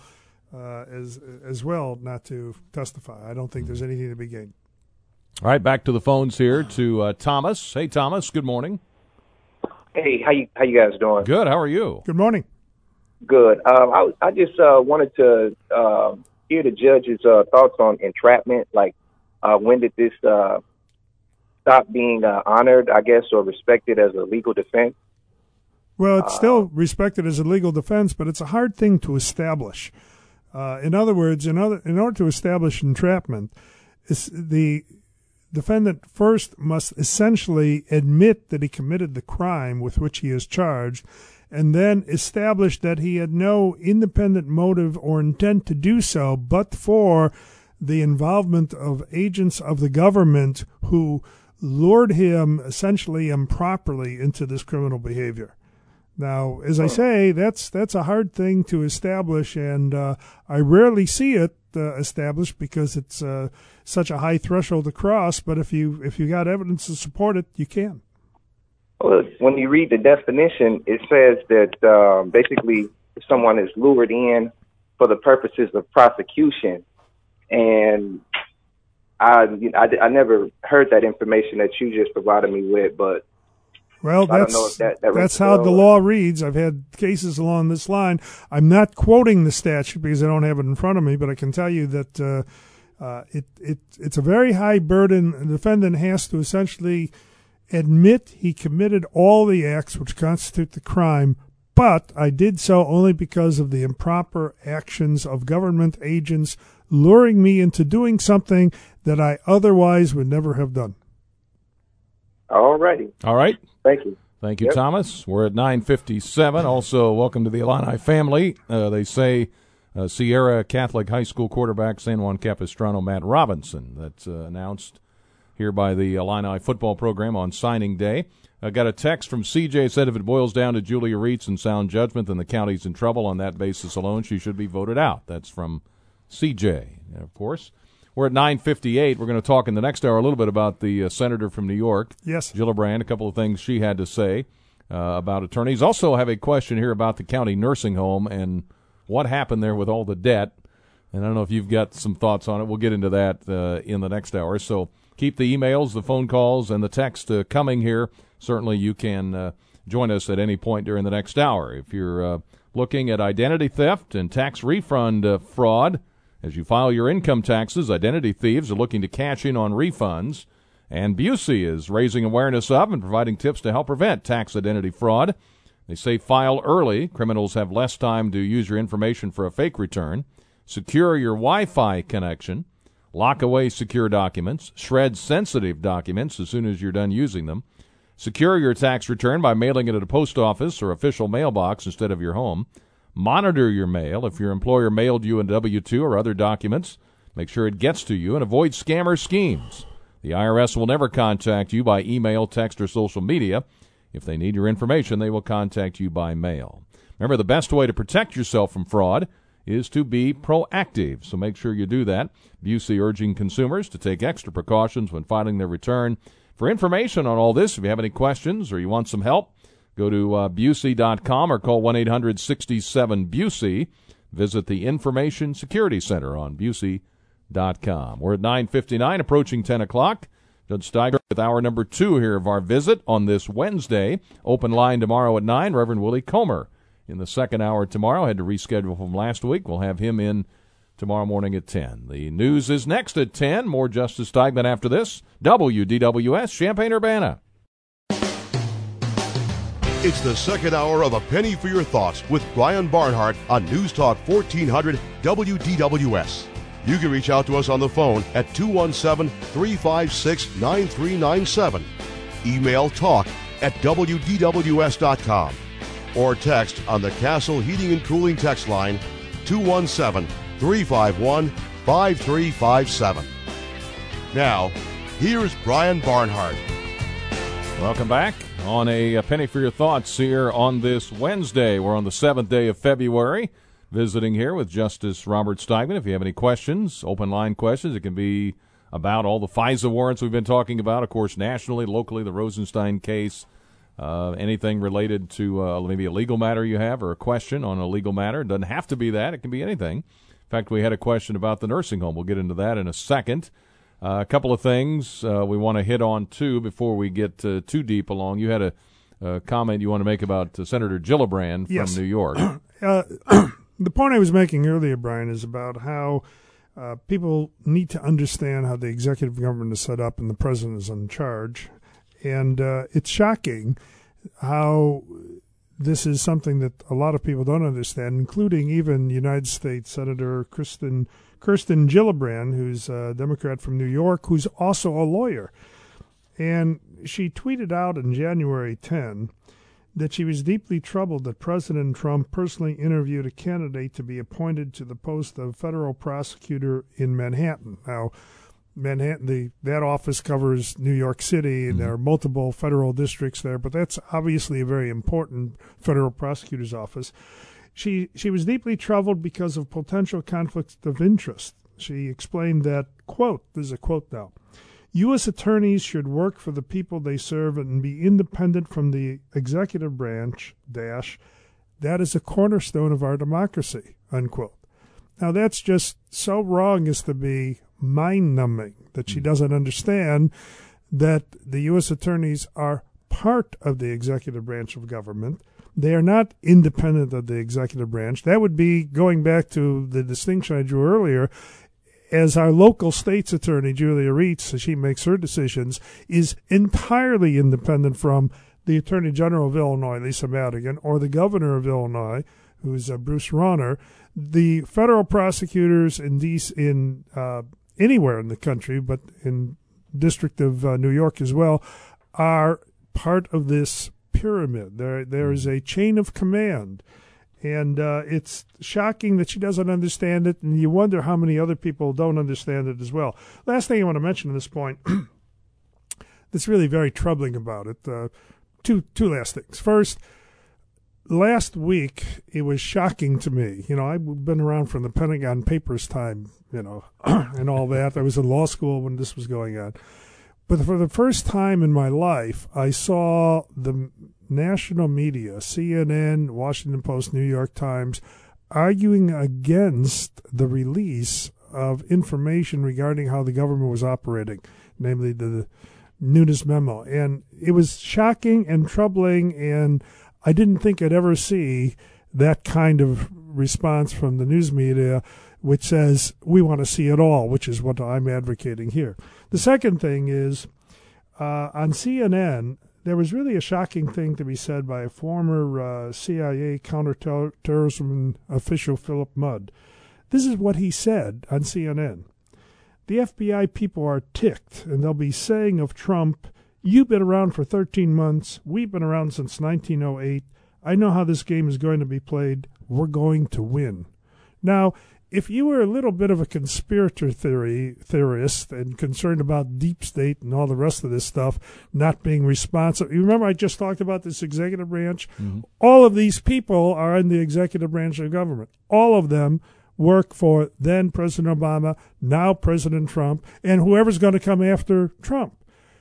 as well not to testify. I don't think there's anything to be gained. All right, back to the phones here to Thomas. Hey, Thomas. Good morning. Hey, how you guys doing? Good. How are you? Good morning. Good. I just wanted to hear the judge's thoughts on entrapment. Like, when did this stop being honored, I guess, or respected as a legal defense? Well, it's still respected as a legal defense, but it's a hard thing to establish. In other words, in order to establish entrapment, the defendant first must essentially admit that he committed the crime with which he is charged, and then establish that he had no independent motive or intent to do so, but for the involvement of agents of the government who lured him essentially improperly into this criminal behavior. Now, as I say, that's a hard thing to establish, and I rarely see it established because it's such a high threshold to cross. But if you got evidence to support it, you can. Well, when you read the definition, it says that basically if someone is lured in for the purposes of prosecution, and I never heard that information that you just provided me with, but. Well, that's how the law reads. I've had cases along this line. I'm not quoting the statute because I don't have it in front of me, but I can tell you that it's a very high burden. The defendant has to essentially admit he committed all the acts which constitute the crime, but I did so only because of the improper actions of government agents luring me into doing something that I otherwise would never have done. All righty. All right. Thank you. Thank you, Thomas. We're at 9:57. Also, welcome to the Illini family. They say Sierra Catholic High School quarterback San Juan Capistrano Matt Robinson. That's announced here by the Illini football program on signing day. I got a text from CJ, said if it boils down to Julia Reitz and sound judgment, then the county's in trouble. On that basis alone, she should be voted out. That's from CJ, and of course. We're at 9:58. We're going to talk in the next hour a little bit about the senator from New York, yes, Gillibrand, a couple of things she had to say about attorneys. Also have a question here about the county nursing home and what happened there with all the debt. And I don't know if you've got some thoughts on it. We'll get into that in the next hour. So keep the emails, the phone calls, and the text coming here. Certainly you can join us at any point during the next hour. If you're looking at identity theft and tax refund fraud, as you file your income taxes, identity thieves are looking to cash in on refunds, and Busey is raising awareness of and providing tips to help prevent tax identity fraud. They say file early. Criminals have less time to use your information for a fake return. Secure your Wi-Fi connection. Lock away secure documents. Shred sensitive documents as soon as you're done using them. Secure your tax return by mailing it at a post office or official mailbox instead of your home. Monitor your mail. If your employer mailed you a W-2 or other documents, make sure it gets to you, and avoid scammer schemes. The IRS will never contact you by email, text, or social media. If they need your information, they will contact you by mail. Remember, the best way to protect yourself from fraud is to be proactive, so make sure you do that. Busey urging consumers to take extra precautions when filing their return. For information on all this, if you have any questions or you want some help, go to Busey.com or call 1-800-67-BUSEY. Visit the Information Security Center on Busey.com. We're at 9:59, approaching 10 o'clock. Judge Steiger with hour number 2 here of our visit on this Wednesday. Open line tomorrow at 9. Reverend Willie Comer in the second hour tomorrow. Had to reschedule from last week. We'll have him in tomorrow morning at 10. The news is next at 10. More Justice Steigman after this. WDWS, Champaign-Urbana. It's the second hour of A Penny for Your Thoughts with Brian Barnhart on News Talk 1400 WDWS. You can reach out to us on the phone at 217-356-9397. Email talk@WDWS.com. Or text on the Castle Heating and Cooling text line 217-351-5357. Now, here's Brian Barnhart. Welcome back on A Penny for Your Thoughts here on this Wednesday. We're on the 7th day of February, visiting here with Justice Robert Steigman. If you have any questions, open line questions, it can be about all the FISA warrants we've been talking about, of course, nationally, locally, the Rosenstein case, anything related to maybe a legal matter you have or a question on a legal matter. It doesn't have to be that. It can be anything. In fact, we had a question about the nursing home. We'll get into that in a second. A couple of things we want to hit on, too, before we get too deep along. You had a comment you want to make about Senator Gillibrand from Yes. New York. The point I was making earlier, Brian, is about how people need to understand how the executive government is set up and the president is in charge. And it's shocking how this is something that a lot of people don't understand, including even United States Senator Kirsten Gillibrand, who's a Democrat from New York, who's also a lawyer. And she tweeted out in January 10 that she was deeply troubled that President Trump personally interviewed a candidate to be appointed to the post of federal prosecutor in Manhattan. Now, Manhattan, that office covers New York City, and there are multiple federal districts there, but that's obviously a very important federal prosecutor's office. She was deeply troubled because of potential conflicts of interest. She explained that, quote, there's a quote now, U.S. attorneys should work for the people they serve and be independent from the executive branch, that is a cornerstone of our democracy, unquote. Now, that's just so wrong as to be mind-numbing that she doesn't understand that the U.S. attorneys are part of the executive branch of government. They are not independent of the executive branch. That would be going back to the distinction I drew earlier. As our local state's attorney, Julia Reitz, as she makes her decisions, is entirely independent from the Attorney General of Illinois, Lisa Madigan, or the Governor of Illinois, who's Bruce Rauner. the federal prosecutors in anywhere in the country, but in District of New York as well, are part of this pyramid. There is a chain of command, and it's shocking that she doesn't understand it, and you wonder how many other people don't understand it as well. Last thing I want to mention at this point that's really very troubling about it, two last things. First, last week, it was shocking to me. I've been around from the Pentagon Papers time, and all that. I was in law school when this was going on. But for the first time in my life, I saw the national media, CNN, Washington Post, New York Times, arguing against the release of information regarding how the government was operating, namely the Nunes memo. And it was shocking and troubling, and I didn't think I'd ever see that kind of response from the news media, which says we want to see it all, which is what I'm advocating here. The second thing is, on CNN, there was really a shocking thing to be said by a former CIA counterterrorism official, Philip Mudd. This is what he said on CNN. The FBI people are ticked, and they'll be saying of Trump, "You've been around for 13 months. We've been around since 1908. I know how this game is going to be played. We're going to win." Now, if you were a little bit of a conspirator theorist and concerned about deep state and all the rest of this stuff not being responsive, you remember I just talked about this executive branch? Mm-hmm. All of these people are in the executive branch of government. All of them work for then President Obama, now President Trump, and whoever's going to come after Trump.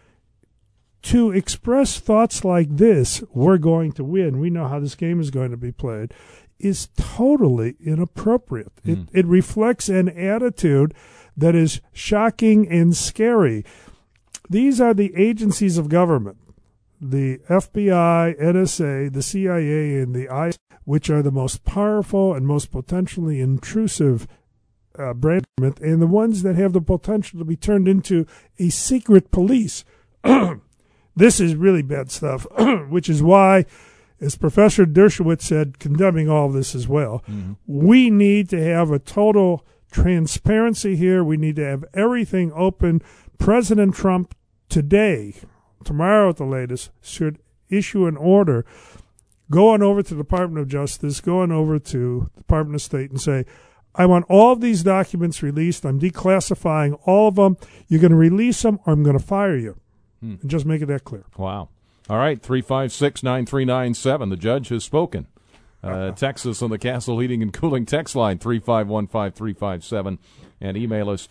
To express thoughts like this, we're going to win, we know how this game is going to be played, is totally inappropriate. It reflects an attitude that is shocking and scary. These are the agencies of government, the FBI, NSA, the CIA, and the IS, which are the most powerful and most potentially intrusive branch, and the ones that have the potential to be turned into a secret police. This is really bad stuff, which is why, as Professor Dershowitz said, condemning all of this as well, we need to have a total transparency here. We need to have everything open. President Trump today, tomorrow at the latest, should issue an order going over to the Department of Justice, going over to the Department of State and say, I want all of these documents released. I'm declassifying all of them. You're going to release them or I'm going to fire you. And just make it that clear. Wow. All right, 356-9397. The judge has spoken. Text us on the Castle Heating and Cooling text line, 3515357, and email us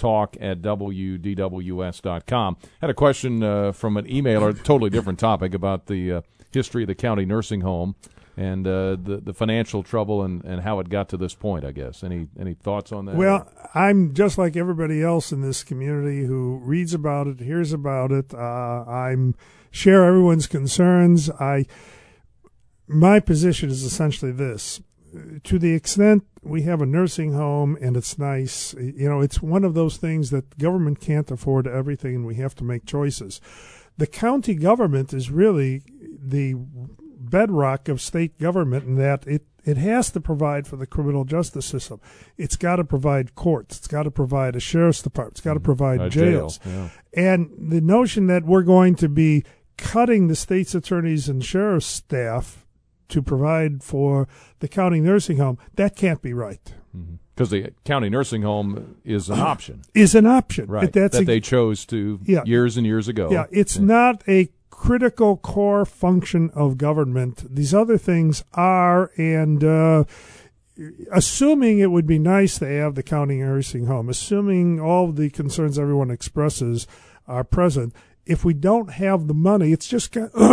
talk@wdws.com. Had a question from an emailer, totally different topic, about the history of the county nursing home and the financial trouble and how it got to this point, I guess. Any thoughts on that? Well, I'm just like everybody else in this community who reads about it, hears about it. I'm share everyone's concerns. My position is essentially this. To the extent we have a nursing home and it's nice, it's one of those things that government can't afford everything and we have to make choices. The county government is really the bedrock of state government in that it has to provide for the criminal justice system. It's got to provide courts. It's got to provide a sheriff's department. It's got to provide jails. Yeah. And the notion that we're going to be cutting the state's attorneys and sheriff's staff to provide for the county nursing home, that can't be right. Because the county nursing home is an option. Right. That they chose to years and years ago. Yeah, it's not a critical core function of government. These other things are, and assuming it would be nice to have the county nursing home, assuming all the concerns everyone expresses are present, if we don't have the money, it's just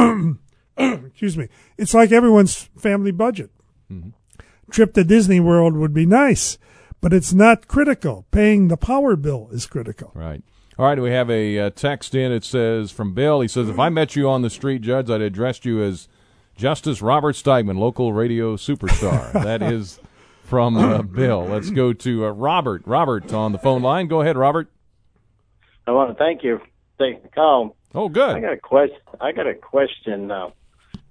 excuse me, it's like everyone's family budget. Trip to Disney World would be nice, but it's not critical. Paying the power bill is critical. Right. All right, we have a text in. It says, from Bill, he says, if I met you on the street, Judge, I'd addressed you as Justice Robert Steigman, local radio superstar. That is from Bill. Let's go to Robert. Robert on the phone line. Go ahead, Robert. I want to thank you for taking the call. Oh, good. I got a question.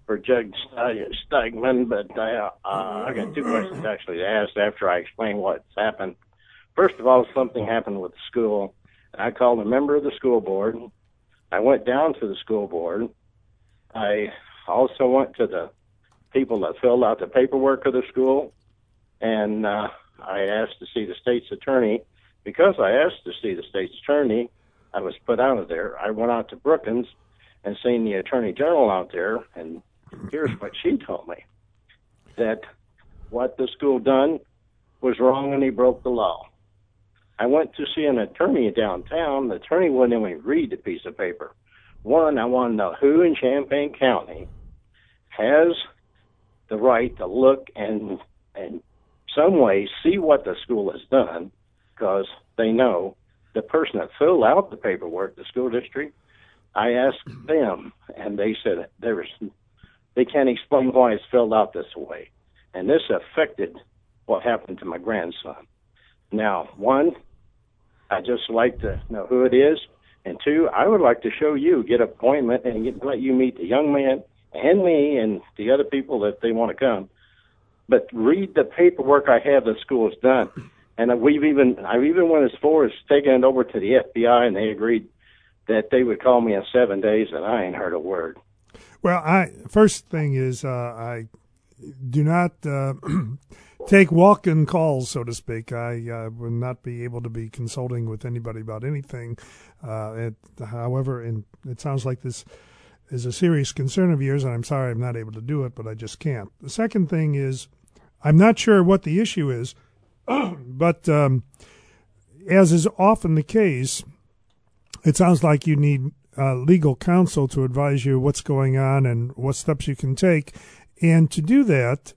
for Judge Steigman, but I got two questions actually to ask after I explain what's happened. First of all, something happened with the school. I called a member of the school board. I went down to the school board. I also went to the people that filled out the paperwork of the school, and I asked to see the state's attorney. Because I asked to see the state's attorney, I was put out of there. I went out to Brookins and seen the attorney general out there, and here's what she told me, that what the school done was wrong and he broke the law. I went to see an attorney downtown. The attorney wouldn't even read the piece of paper. One, I want to know who in Champaign County has the right to look and some way see what the school has done, because they know the person that filled out the paperwork, the school district, I asked them, and they said they can't explain why it's filled out this way. And this affected what happened to my grandson. Now, one, I just like to know who it is. And two, I would like to show you, get an appointment, and let you meet the young man and me and the other people that they want to come. But read the paperwork I have the school has done. And I've even went as far as taking it over to the FBI, and they agreed that they would call me in 7 days, and I ain't heard a word. Well, first thing is I do not take walk-in calls, so to speak. I will not be able to be consulting with anybody about anything. However, and it sounds like this is a serious concern of yours, and I'm sorry I'm not able to do it, but I just can't. The second thing is I'm not sure what the issue is, but as is often the case, it sounds like you need legal counsel to advise you what's going on and what steps you can take. And to do that,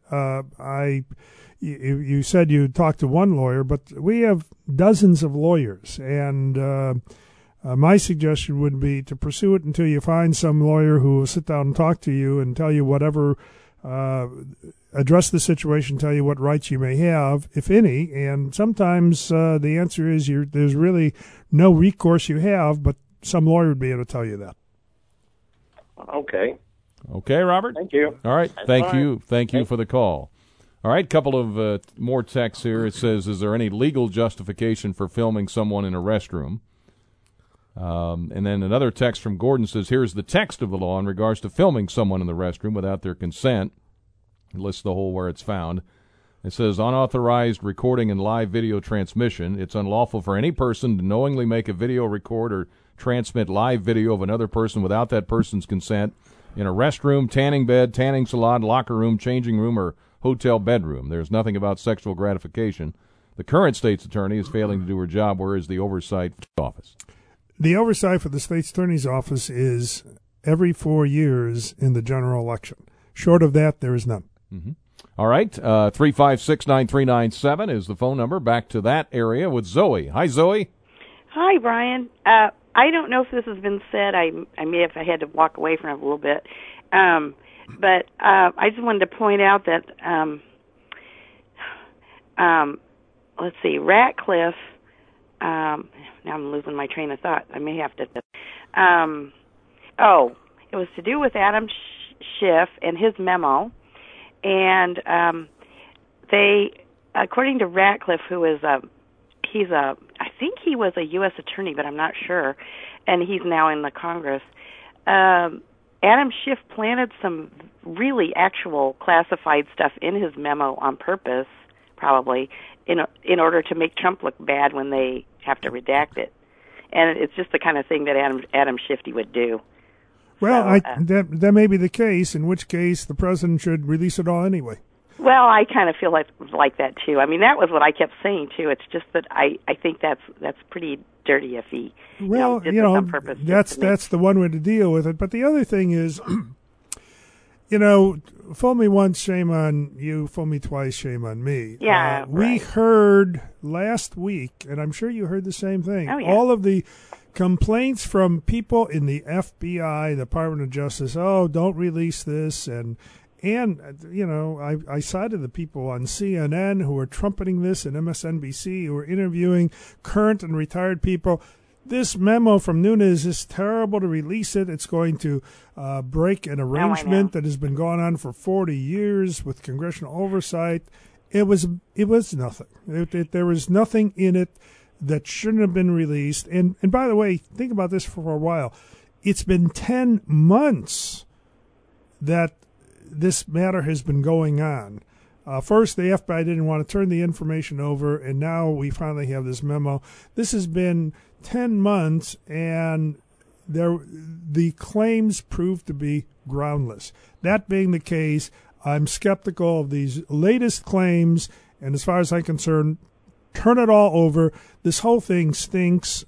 you said you talked to one lawyer, but we have dozens of lawyers. And my suggestion would be to pursue it until you find some lawyer who will sit down and talk to you and tell you whatever, address the situation, tell you what rights you may have, if any. And sometimes the answer is there's really no recourse you have, but some lawyer would be able to tell you that. Okay. Okay, Robert? Thank you. All right. That's Thank fine. you. Thank you for the call. All right, couple of more texts here. It says, is there any legal justification for filming someone in a restroom? And then another text from Gordon says, here's the text of the law in regards to filming someone in the restroom without their consent. It lists the whole where it's found. It says, unauthorized recording and live video transmission. It's unlawful for any person to knowingly make a video record or transmit live video of another person without that person's consent in a restroom, tanning bed, tanning salon, locker room, changing room, or hotel bedroom. There's nothing about sexual gratification. The current state's attorney is failing to do her job. Where is the oversight office? The oversight for the state's attorney's office is every 4 years in the general election. Short of that, there is none. Mm-hmm. All right, 356-9397 is the phone number. Back to that area with Zoe. Hi, Zoe. Hi, Brian. I don't know if this has been said. I may have had to walk away from it a little bit. But I just wanted to point out that, let's see, Ratcliffe, now I'm losing my train of thought. I may have to. It was to do with Adam Schiff and his memo. And they, according to Ratcliffe, who is I think he was a U.S. attorney, but I'm not sure, and he's now in the Congress. Adam Schiff planted some really actual classified stuff in his memo on purpose, probably, in order to make Trump look bad when they have to redact it. And it's just the kind of thing that Adam Schiff would do. Well, So, that may be the case, in which case the president should release it all anyway. Well, I kind of feel like that too. I mean, that was what I kept saying too. It's just that I think that's pretty dirty if he did this on purpose. That's the one way to deal with it. But the other thing is, fool me once, shame on you. Fool me twice, shame on me. Yeah, right. We heard last week, and I'm sure you heard the same thing. Oh, yeah. All of the complaints from people in the FBI, the Department of Justice. Oh, don't release this, and I cited the people on CNN who are trumpeting this and MSNBC who are interviewing current and retired people. this memo from Nunes is terrible to release it. It's going to break an arrangement that has been going on for 40 years with congressional oversight. It was nothing. There was nothing in it that shouldn't have been released. And by the way, think about this for a while. It's been 10 months that this matter has been going on. First, the FBI didn't want to turn the information over, and now we finally have this memo. This has been 10 months, and the claims proved to be groundless. That being the case, I'm skeptical of these latest claims, and as far as I'm concerned, turn it all over. This whole thing stinks.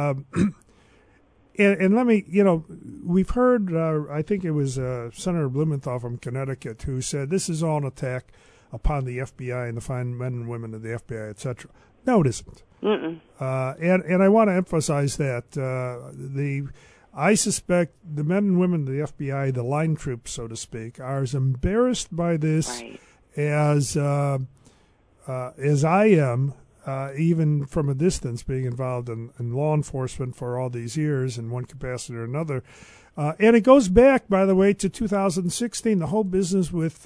And let me, we've heard, I think it was Senator Blumenthal from Connecticut who said this is all an attack upon the FBI and the fine men and women of the FBI, etc. No, it isn't. And I want to emphasize that I suspect the men and women of the FBI, the line troops, so to speak, are as embarrassed by this as I am. Even from a distance, being involved in law enforcement for all these years in one capacity or another. And it goes back, by the way, to 2016, the whole business with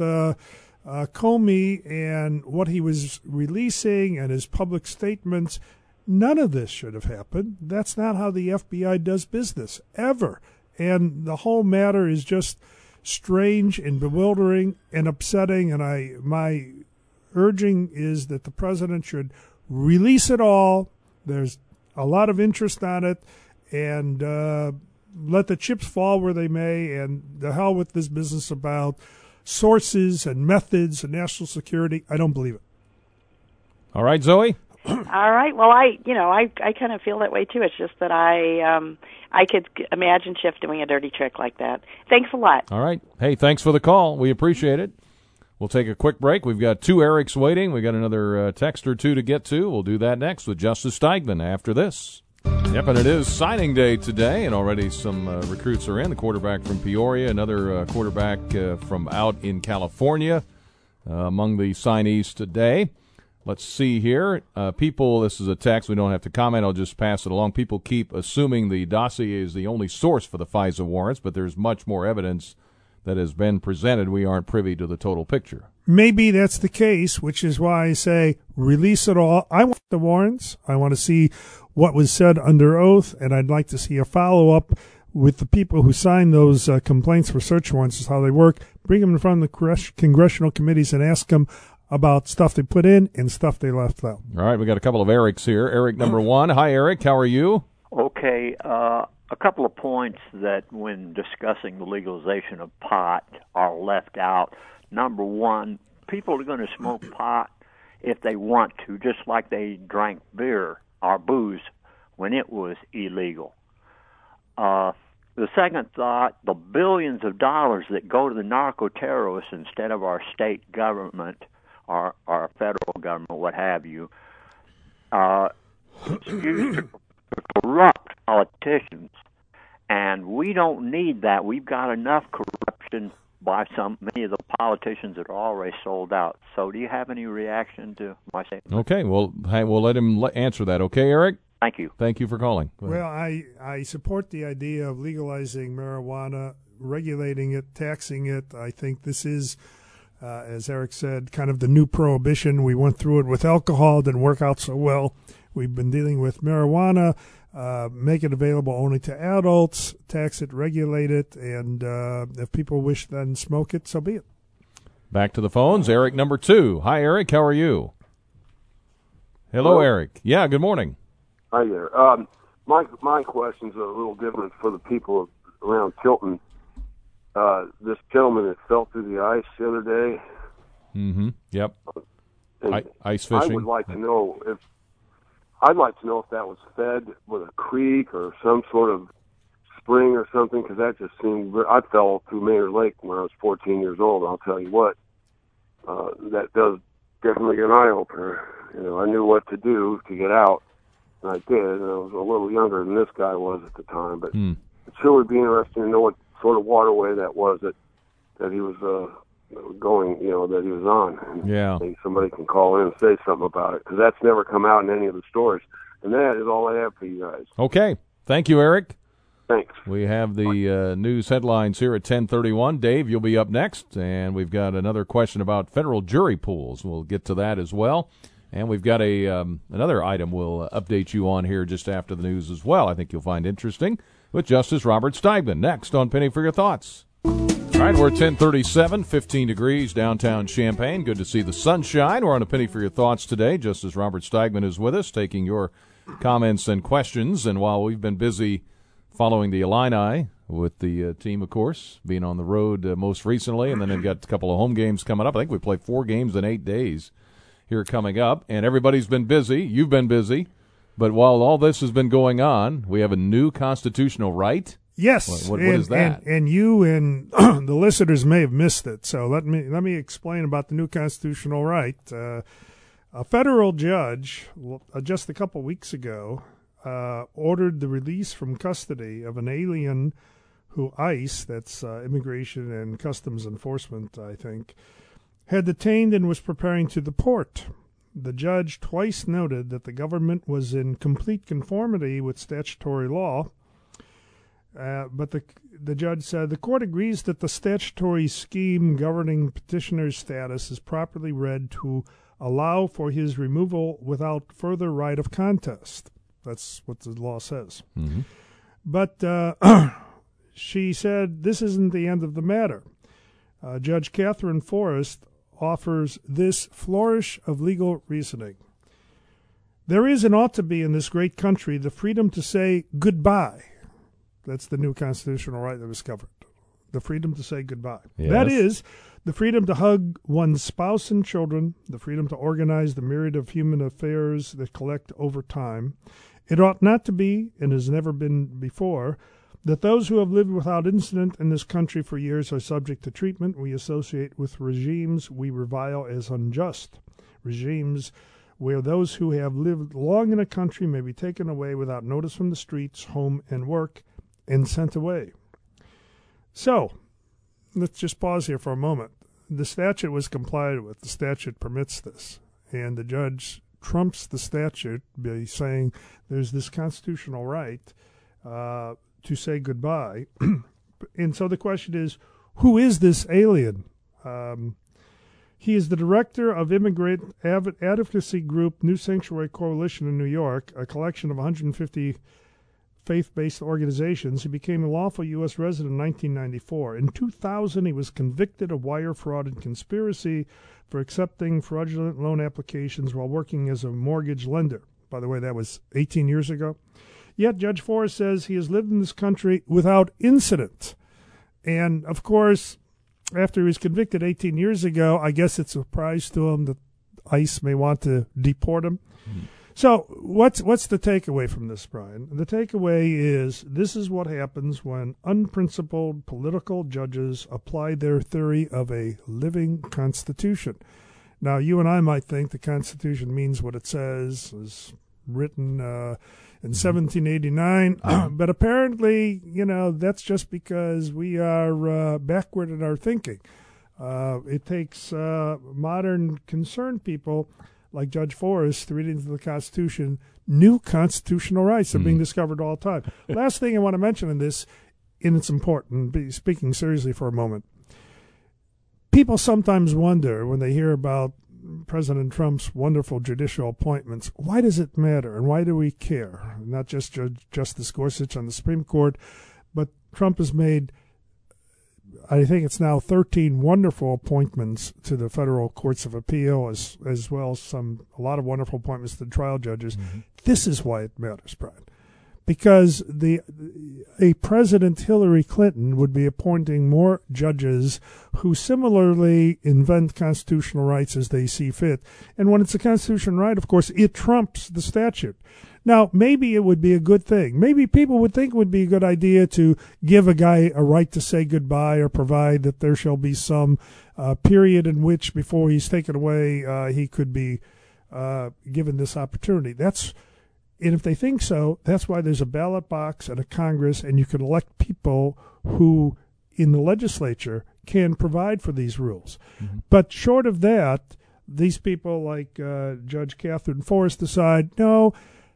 Comey and what he was releasing and his public statements. None of this should have happened. That's not how the FBI does business, ever. And the whole matter is just strange and bewildering and upsetting. And my urging is that the president should release it all. There's a lot of interest on it, and let the chips fall where they may, and the hell with this business about sources and methods and national security. I don't believe it. All right, Zoe? All right. Well, I kind of feel that way, too. It's just that I could imagine Schiff doing a dirty trick like that. Thanks a lot. All right. Hey, thanks for the call. We appreciate it. We'll take a quick break. We've got 2 Erics waiting. We've got another text or 2 to get to. We'll do that next with Justice Steigman after this. Yep, and it is signing day today, and already some recruits are in. The quarterback from Peoria, another quarterback from out in California among the signees today. Let's see here. This is a text. We don't have to comment. I'll just pass it along. People keep assuming the dossier is the only source for the FISA warrants, but there's much more evidence that has been presented. We aren't privy to the total picture. Maybe that's the case, which is why I say release it all. I want the warrants. I want to see what was said under oath, and I'd like to see a follow-up with the people who signed those complaints for search warrants, is how they work. Bring them in front of the congressional committees and ask them about stuff they put in and stuff they left out. All right, we got a couple of Erics here. Eric number 1. Hi, Eric. How are you? Okay, a couple of points that when discussing the legalization of pot are left out. Number 1, people are going to smoke pot if they want to, just like they drank beer or booze when it was illegal. The second thought, the billions of dollars that go to the narco-terrorists instead of our state government or our federal government, what have you, it's used to corrupt politicians, and we don't need that. We've got enough corruption by many of the politicians that are already sold out. So do you have any reaction to my statement? Okay, well, we'll let him answer that. Okay, Eric? Thank you. Thank you for calling. Well, I support the idea of legalizing marijuana, regulating it, taxing it. I think this is, as Eric said, kind of the new prohibition. We went through it with alcohol. It didn't work out so well. We've been dealing with marijuana. Make it available only to adults, tax it, regulate it, and if people wish then smoke it, so be it. Back to the phones. Eric number 2. Hi, Eric. How are you? Hello, Eric. Yeah, good morning. Hi there. My question's a little different for the people around Tilton. This gentleman that fell through the ice the other day. Mm-hmm. Yep. Ice fishing. I would like to know if I'd like to know if that was fed with a creek or some sort of spring or something, because that just seemed. I fell through Mayor Lake when I was 14 years old. I'll tell you what, that does definitely an eye opener. You know, I knew what to do to get out, and I did. And I was a little younger than this guy was at the time, but it sure would be interesting to know what sort of waterway that was that he was going, you know, that he was on. And yeah. maybe somebody can call in and say something about it, because that's never come out in any of the stories. And that is all I have for you guys. Okay. Thank you, Eric. Thanks. We have the news headlines here at 10:31. Dave, you'll be up next, and we've got another question about federal jury pools. We'll get to that as well. And we've got another item we'll update you on here just after the news as well. I think you'll find interesting with Justice Robert Steigman next on Penny for Your Thoughts. All right, we're at 10:37, 15 degrees downtown Champaign. Good to see the sunshine. We're on a Penny for Your Thoughts today. Justice Robert Steigman is with us, taking your comments and questions. And while we've been busy following the Illini with the team, of course, being on the road most recently, and then they've got a couple of home games coming up. I think we play 4 games in 8 days here coming up, and everybody's been busy. You've been busy. But while all this has been going on, we have a new constitutional right. Yes. What is that? And you and the listeners may have missed it. So let me explain about the new constitutional right. A federal judge just a couple weeks ago ordered the release from custody of an alien who ICE, that's Immigration and Customs Enforcement, I think, had detained and was preparing to deport. The judge twice noted that the government was in complete conformity with statutory law, but the judge said the court agrees that the statutory scheme governing petitioner's status is properly read to allow for his removal without further right of contest. That's what the law says. Mm-hmm. But she said this isn't the end of the matter. Judge Catherine Forrest offers this flourish of legal reasoning. There is and ought to be in this great country the freedom to say goodbye. That's the new constitutional right that was covered. The freedom to say goodbye. Yes. That is, the freedom to hug one's spouse and children, the freedom to organize the myriad of human affairs that collect over time. It ought not to be, and has never been before, that those who have lived without incident in this country for years are subject to treatment we associate with regimes we revile as unjust. Regimes where those who have lived long in a country may be taken away without notice from the streets, home, and work, and sent away. So, let's just pause here for a moment. The statute was complied with. The statute permits this. And the judge trumps the statute by saying there's this constitutional right to say goodbye. And so the question is, who is this alien? He is the director of immigrant advocacy group New Sanctuary Coalition in New York, a collection of 150 faith-based organizations. He became a lawful U.S. resident in 1994. In 2000, he was convicted of wire fraud and conspiracy for accepting fraudulent loan applications while working as a mortgage lender. By the way, that was 18 years ago. Yet Judge Forrest says he has lived in this country without incident. And, of course, after he was convicted 18 years ago, I guess it's a surprise to him that ICE may want to deport him. Mm. So what's the takeaway from this, Brian? The takeaway is this is what happens when unprincipled political judges apply their theory of a living Constitution. Now, you and I might think the Constitution means what it says, is written in 1789, but apparently, that's just because we are backward in our thinking. It takes modern concerned people like Judge Forrest to read into the Constitution new constitutional rights are being discovered all the time. Last thing I want to mention in this, and it's important, speaking seriously for a moment, people sometimes wonder when they hear about President Trump's wonderful judicial appointments, why does it matter and why do we care? Not just Justice Gorsuch on the Supreme Court, but Trump has made, I think it's now 13 wonderful appointments to the federal courts of appeal, as well as a lot of wonderful appointments to the trial judges. Mm-hmm. This is why it matters, Brian. Because a President Hillary Clinton would be appointing more judges who similarly invent constitutional rights as they see fit. And when it's a constitutional right, of course, it trumps the statute. Now, maybe it would be a good thing. Maybe people would think it would be a good idea to give a guy a right to say goodbye or provide that there shall be some period in which before he's taken away he could be given this opportunity. And if they think so, that's why there's a ballot box and a Congress, and you can elect people who, in the legislature, can provide for these rules. Mm-hmm. But short of that, these people like Judge Catherine Forrest decide, no,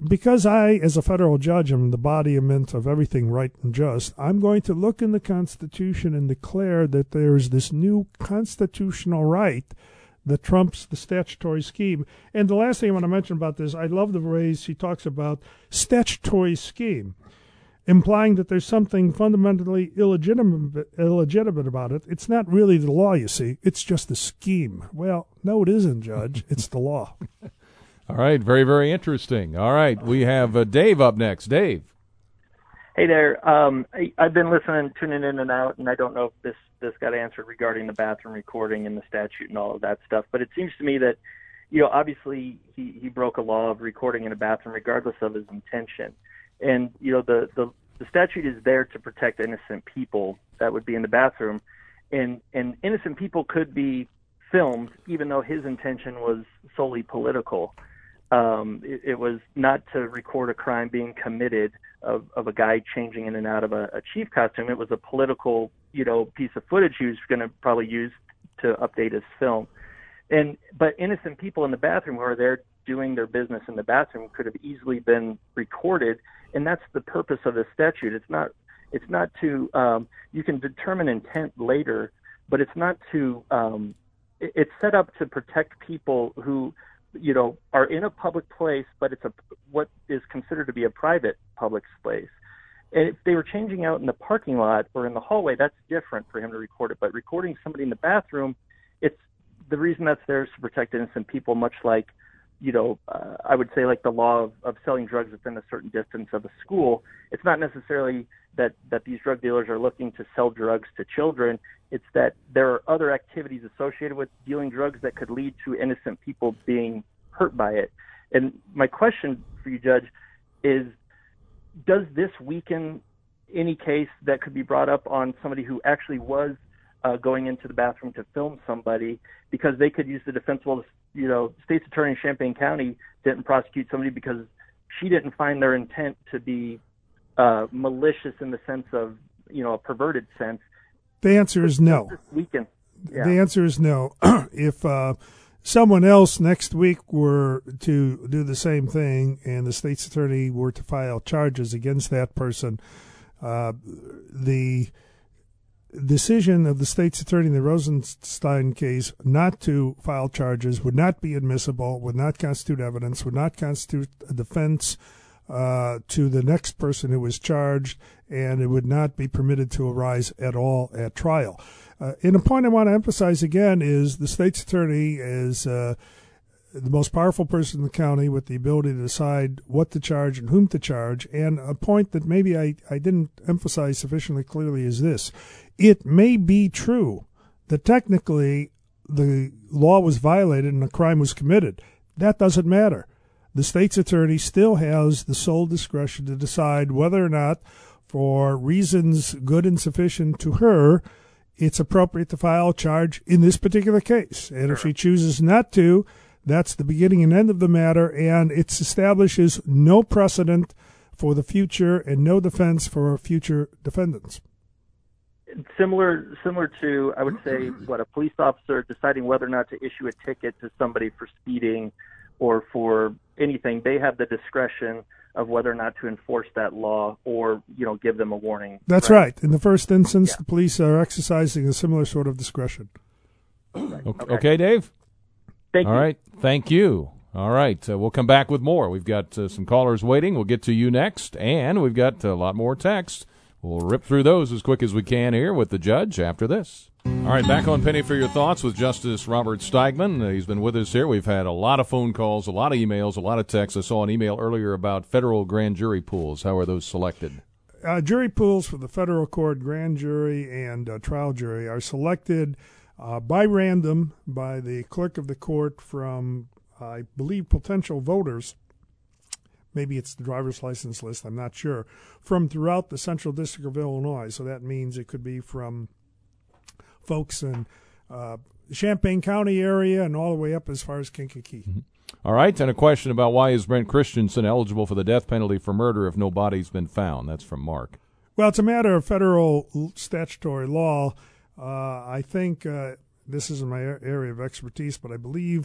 because I, as a federal judge, am the embodiment of everything right and just, I'm going to look in the Constitution and declare that there is this new constitutional right that trumps the statutory scheme. And the last thing I want to mention about this, I love the ways he talks about statutory scheme, implying that there's something fundamentally illegitimate about it. It's not really the law, you see. It's just the scheme. Well, no, it isn't, Judge. It's the law. All right, very, very interesting. All right, we have Dave up next. Dave. Hey there. I've been listening, tuning in and out, and I don't know if this got answered regarding the bathroom recording and the statute and all of that stuff, but it seems to me that, obviously he broke a law of recording in a bathroom regardless of his intention. And, the statute is there to protect innocent people that would be in the bathroom, and innocent people could be filmed even though his intention was solely political. It was not to record a crime being committed of a guy changing in and out of a chief costume. It was a political, piece of footage he was going to probably use to update his film. But innocent people in the bathroom who are there doing their business in the bathroom could have easily been recorded, and that's the purpose of the statute. It's not to you can determine intent later, but it's not to it's set up to protect people who are in a public place, but it's what is considered to be a private public space. And if they were changing out in the parking lot or in the hallway, that's different for him to record it. But recording somebody in the bathroom, it's the reason that's there is to protect innocent people, much like, I would say like the law of selling drugs within a certain distance of a school. It's not necessarily that these drug dealers are looking to sell drugs to children. It's that there are other activities associated with dealing drugs that could lead to innocent people being hurt by it. And my question for you, Judge, is does this weaken any case that could be brought up on somebody who actually was going into the bathroom to film somebody, because they could use the defense, well, state's attorney in Champaign County didn't prosecute somebody because she didn't find their intent to be malicious in the sense of, a perverted sense. The answer is no. Yeah. The answer is no. If someone else next week were to do the same thing and the state's attorney were to file charges against that person, the decision of the state's attorney in the Rosenstein case not to file charges would not be admissible, would not constitute evidence, would not constitute a defense to the next person who was charged, and it would not be permitted to arise at all at trial. And a point I want to emphasize again is the state's attorney is the most powerful person in the county with the ability to decide what to charge and whom to charge. And a point that maybe I didn't emphasize sufficiently clearly is this. It may be true that technically the law was violated and a crime was committed. That doesn't matter. The state's attorney still has the sole discretion to decide whether or not, for reasons good and sufficient to her, it's appropriate to file a charge in this particular case. And if she chooses not to, that's the beginning and end of the matter, and it establishes no precedent for the future and no defense for future defendants. Similar to, I would say, a police officer deciding whether or not to issue a ticket to somebody for speeding or for anything. They have the discretion of whether or not to enforce that law or, give them a warning. That's right. In the first instance, the police are exercising a similar sort of discretion. Right. Okay, Dave? Thank you. All right. Thank you. All right. We'll come back with more. We've got some callers waiting. We'll get to you next. And we've got a lot more texts. We'll rip through those as quick as we can here with the judge after this. All right, back on Penny for Your Thoughts with Justice Robert Steigman. He's been with us here. We've had a lot of phone calls, a lot of emails, a lot of texts. I saw an email earlier about federal grand jury pools. How are those selected? Jury pools for the federal court, grand jury, and trial jury are selected by random by the clerk of the court from, I believe, potential voters. Maybe it's the driver's license list, I'm not sure, from throughout the Central District of Illinois. So that means it could be from folks in Champaign County area and all the way up as far as Kankakee. Mm-hmm. All right, and a question about why is Brent Christensen eligible for the death penalty for murder if no body's been found? That's from Mark. Well, it's a matter of federal statutory law. I think this isn't my area of expertise, but I believe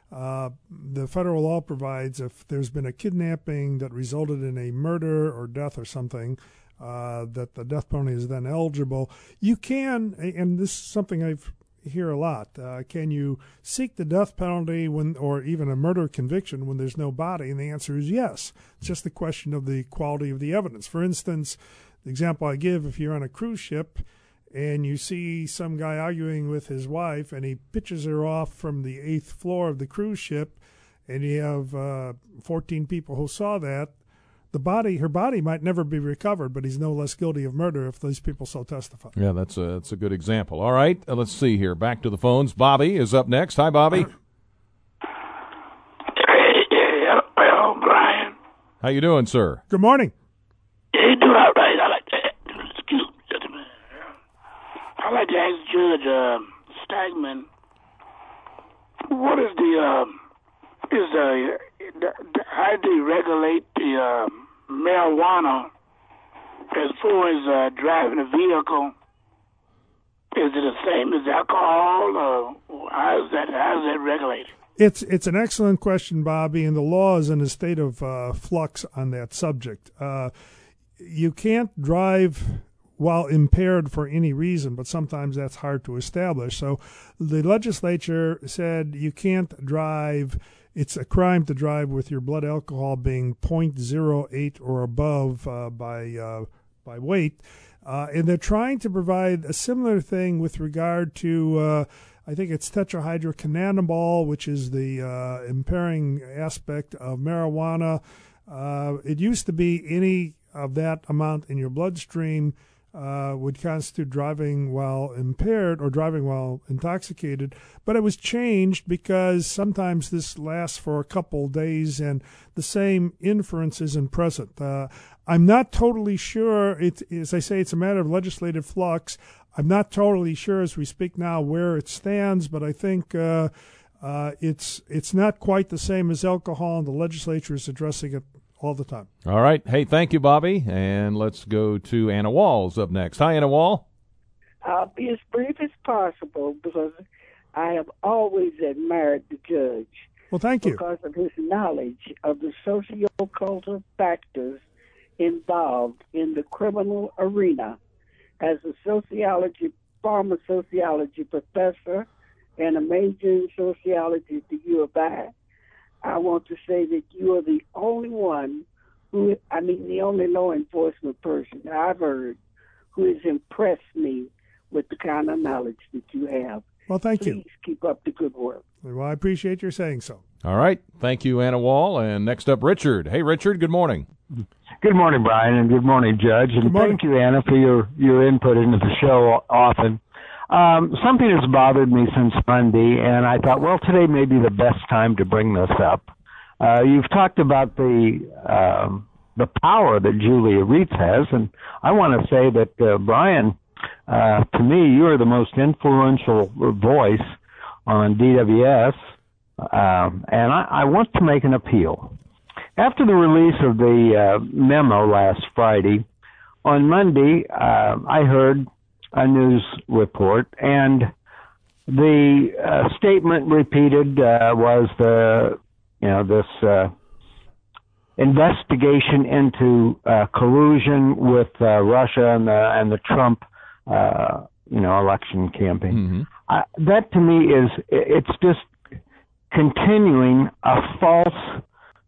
The federal law provides if there's been a kidnapping that resulted in a murder or death or something, that the death penalty is then eligible. You can, and this is something I hear a lot, can you seek the death penalty or even a murder conviction when there's no body? And the answer is yes. It's just the question of the quality of the evidence. For instance, the example I give, if you're on a cruise ship and you see some guy arguing with his wife and he pitches her off from the 8th floor of the cruise ship, and you have 14 people who saw that, her body might never be recovered, but he's no less guilty of murder if these people so testify. Yeah, that's a good example. All right, let's see here. Back to the phones. Bobby is up next. Hi, Bobby. Hello, Brian. How you doing, sir? Good morning. You doing all right? Excuse me, gentlemen. I'd like to ask Judge Steigman, what is how do you regulate the marijuana as far as driving a vehicle? Is it the same as alcohol, or how is that regulated? It's an excellent question, Bobby, and the law is in a state of flux on that subject. You can't drive while impaired for any reason, but sometimes that's hard to establish. So the legislature said you can't drive. It's a crime to drive with your blood alcohol being 0.08 or above by weight. And they're trying to provide a similar thing with regard to, I think it's tetrahydrocannabinol, which is the impairing aspect of marijuana. It used to be any of that amount in your bloodstream would constitute driving while impaired or driving while intoxicated. But it was changed because sometimes this lasts for a couple days and the same inference isn't present. I'm not totally sure. As I say, it's a matter of legislative flux. I'm not totally sure as we speak now where it stands, but I think it's not quite the same as alcohol, and the legislature is addressing it all the time. All right. Hey, thank you, Bobby. And let's go to Anna Wall's up next. Hi, Anna Wall. I'll be as brief as possible because I have always admired the judge. Well, thank you. Because of his knowledge of the socio-cultural factors involved in the criminal arena. As a former sociology professor and a major in sociology at the U of I want to say that you are the only one the only law enforcement person I've heard who has impressed me with the kind of knowledge that you have. Well, thank you. Please keep up the good work. Well, I appreciate your saying so. All right. Thank you, Anna Wall. And next up, Richard. Hey, Richard, good morning. Good morning, Brian, and good morning, Judge. And thank you, Anna, for your input into the show often. Something has bothered me since Monday, and I thought, well, today may be the best time to bring this up. You've talked about the power that Julia Reitz has, and I want to say that, Brian, to me, you are the most influential voice on DWS, and I want to make an appeal. After the release of the memo last Friday, on Monday, I heard a news report, and the statement repeated was this investigation into collusion with Russia and the Trump election campaign. Mm-hmm. That to me it's just continuing a false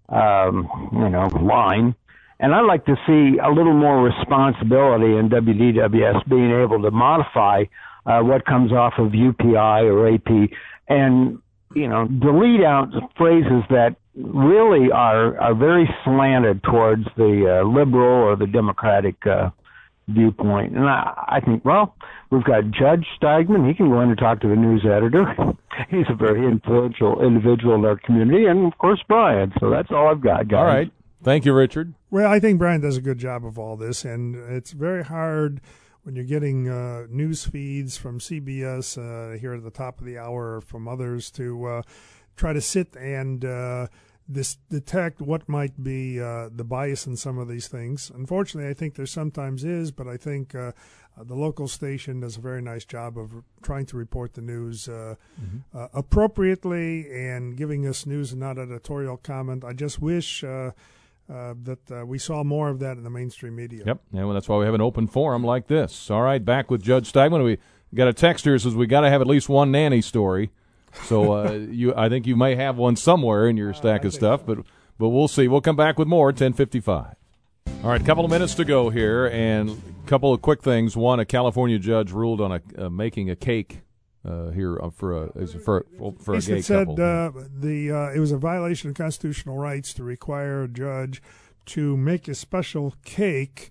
line. And I'd like to see a little more responsibility in WDWS being able to modify what comes off of UPI or AP and, delete out phrases that really are very slanted towards the liberal or the Democratic viewpoint. And I think, well, we've got Judge Steigman. He can go in and talk to the news editor. He's a very influential individual in our community. And, of course, Brian. So that's all I've got, guys. All right. Thank you, Richard. Well, I think Brian does a good job of all this, and it's very hard when you're getting news feeds from CBS here at the top of the hour or from others to try to sit and detect what might be the bias in some of these things. Unfortunately, I think there sometimes is, but I think the local station does a very nice job of trying to report the news appropriately and giving us news and not editorial comment. I just wish that we saw more of that in the mainstream media. Yep, and well, that's why we have an open forum like this. All right, back with Judge Steigman. We got a text here that says we got to have at least one nanny story. So I think you may have one somewhere in your stack of stuff, but we'll see. We'll come back with more at 10:55. All right, a couple of minutes to go here, and a couple of quick things. One, a California judge ruled on making a cake here for a gay couple. It was a violation of constitutional rights to require a judge to make a special cake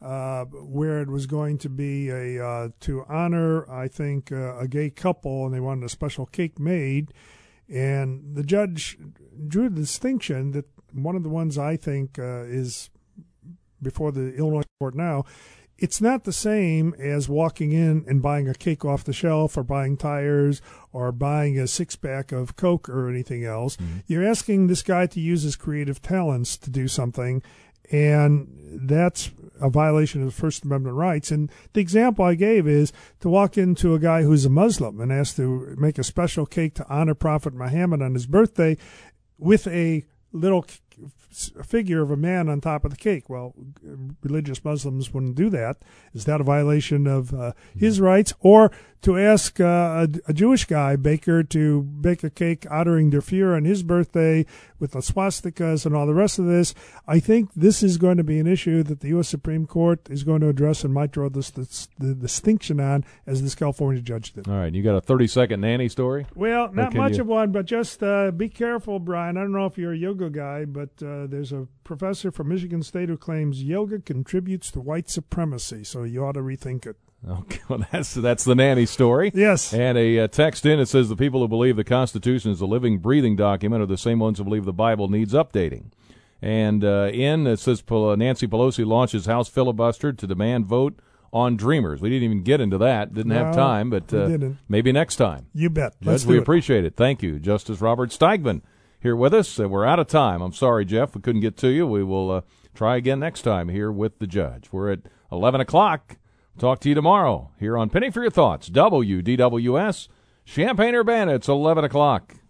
where it was going to be to honor, I think, a gay couple, and they wanted a special cake made. And the judge drew the distinction that one of the ones I think is before the Illinois court now, it's not the same as walking in and buying a cake off the shelf or buying tires or buying a six-pack of Coke or anything else. Mm-hmm. You're asking this guy to use his creative talents to do something, and that's a violation of the First Amendment rights. And the example I gave is to walk into a guy who's a Muslim and ask to make a special cake to honor Prophet Muhammad on his birthday with a little figure of a man on top of the cake. Well, religious Muslims wouldn't do that. Is that a violation of his rights? Or to ask a Jewish guy, baker, to bake a cake honoring their Fuhrer on his birthday with the swastikas and all the rest of this? I think this is going to be an issue that the U.S. Supreme Court is going to address and might draw the distinction on, as this California judge did. All right, you got a 30-second nanny story? Well, not much of one, but just be careful, Brian. I don't know if you're a yoga guy, but there's a professor from Michigan State who claims yoga contributes to white supremacy, so you ought to rethink it. Okay, well, that's the nanny story. Yes. And a text in, it says the people who believe the Constitution is a living, breathing document are the same ones who believe the Bible needs updating. And it says Nancy Pelosi launches House filibuster to demand vote on Dreamers. We didn't even get into that. Didn't have time, but maybe next time. You bet. Judge, we appreciate it. Thank you. Justice Robert Steigman here with us. We're out of time. I'm sorry, Jeff, we couldn't get to you. We will try again next time here with the judge. We're at 11 o'clock. Talk to you tomorrow here on Penny for Your Thoughts, WDWS, Champaign-Urbana. It's 11 o'clock.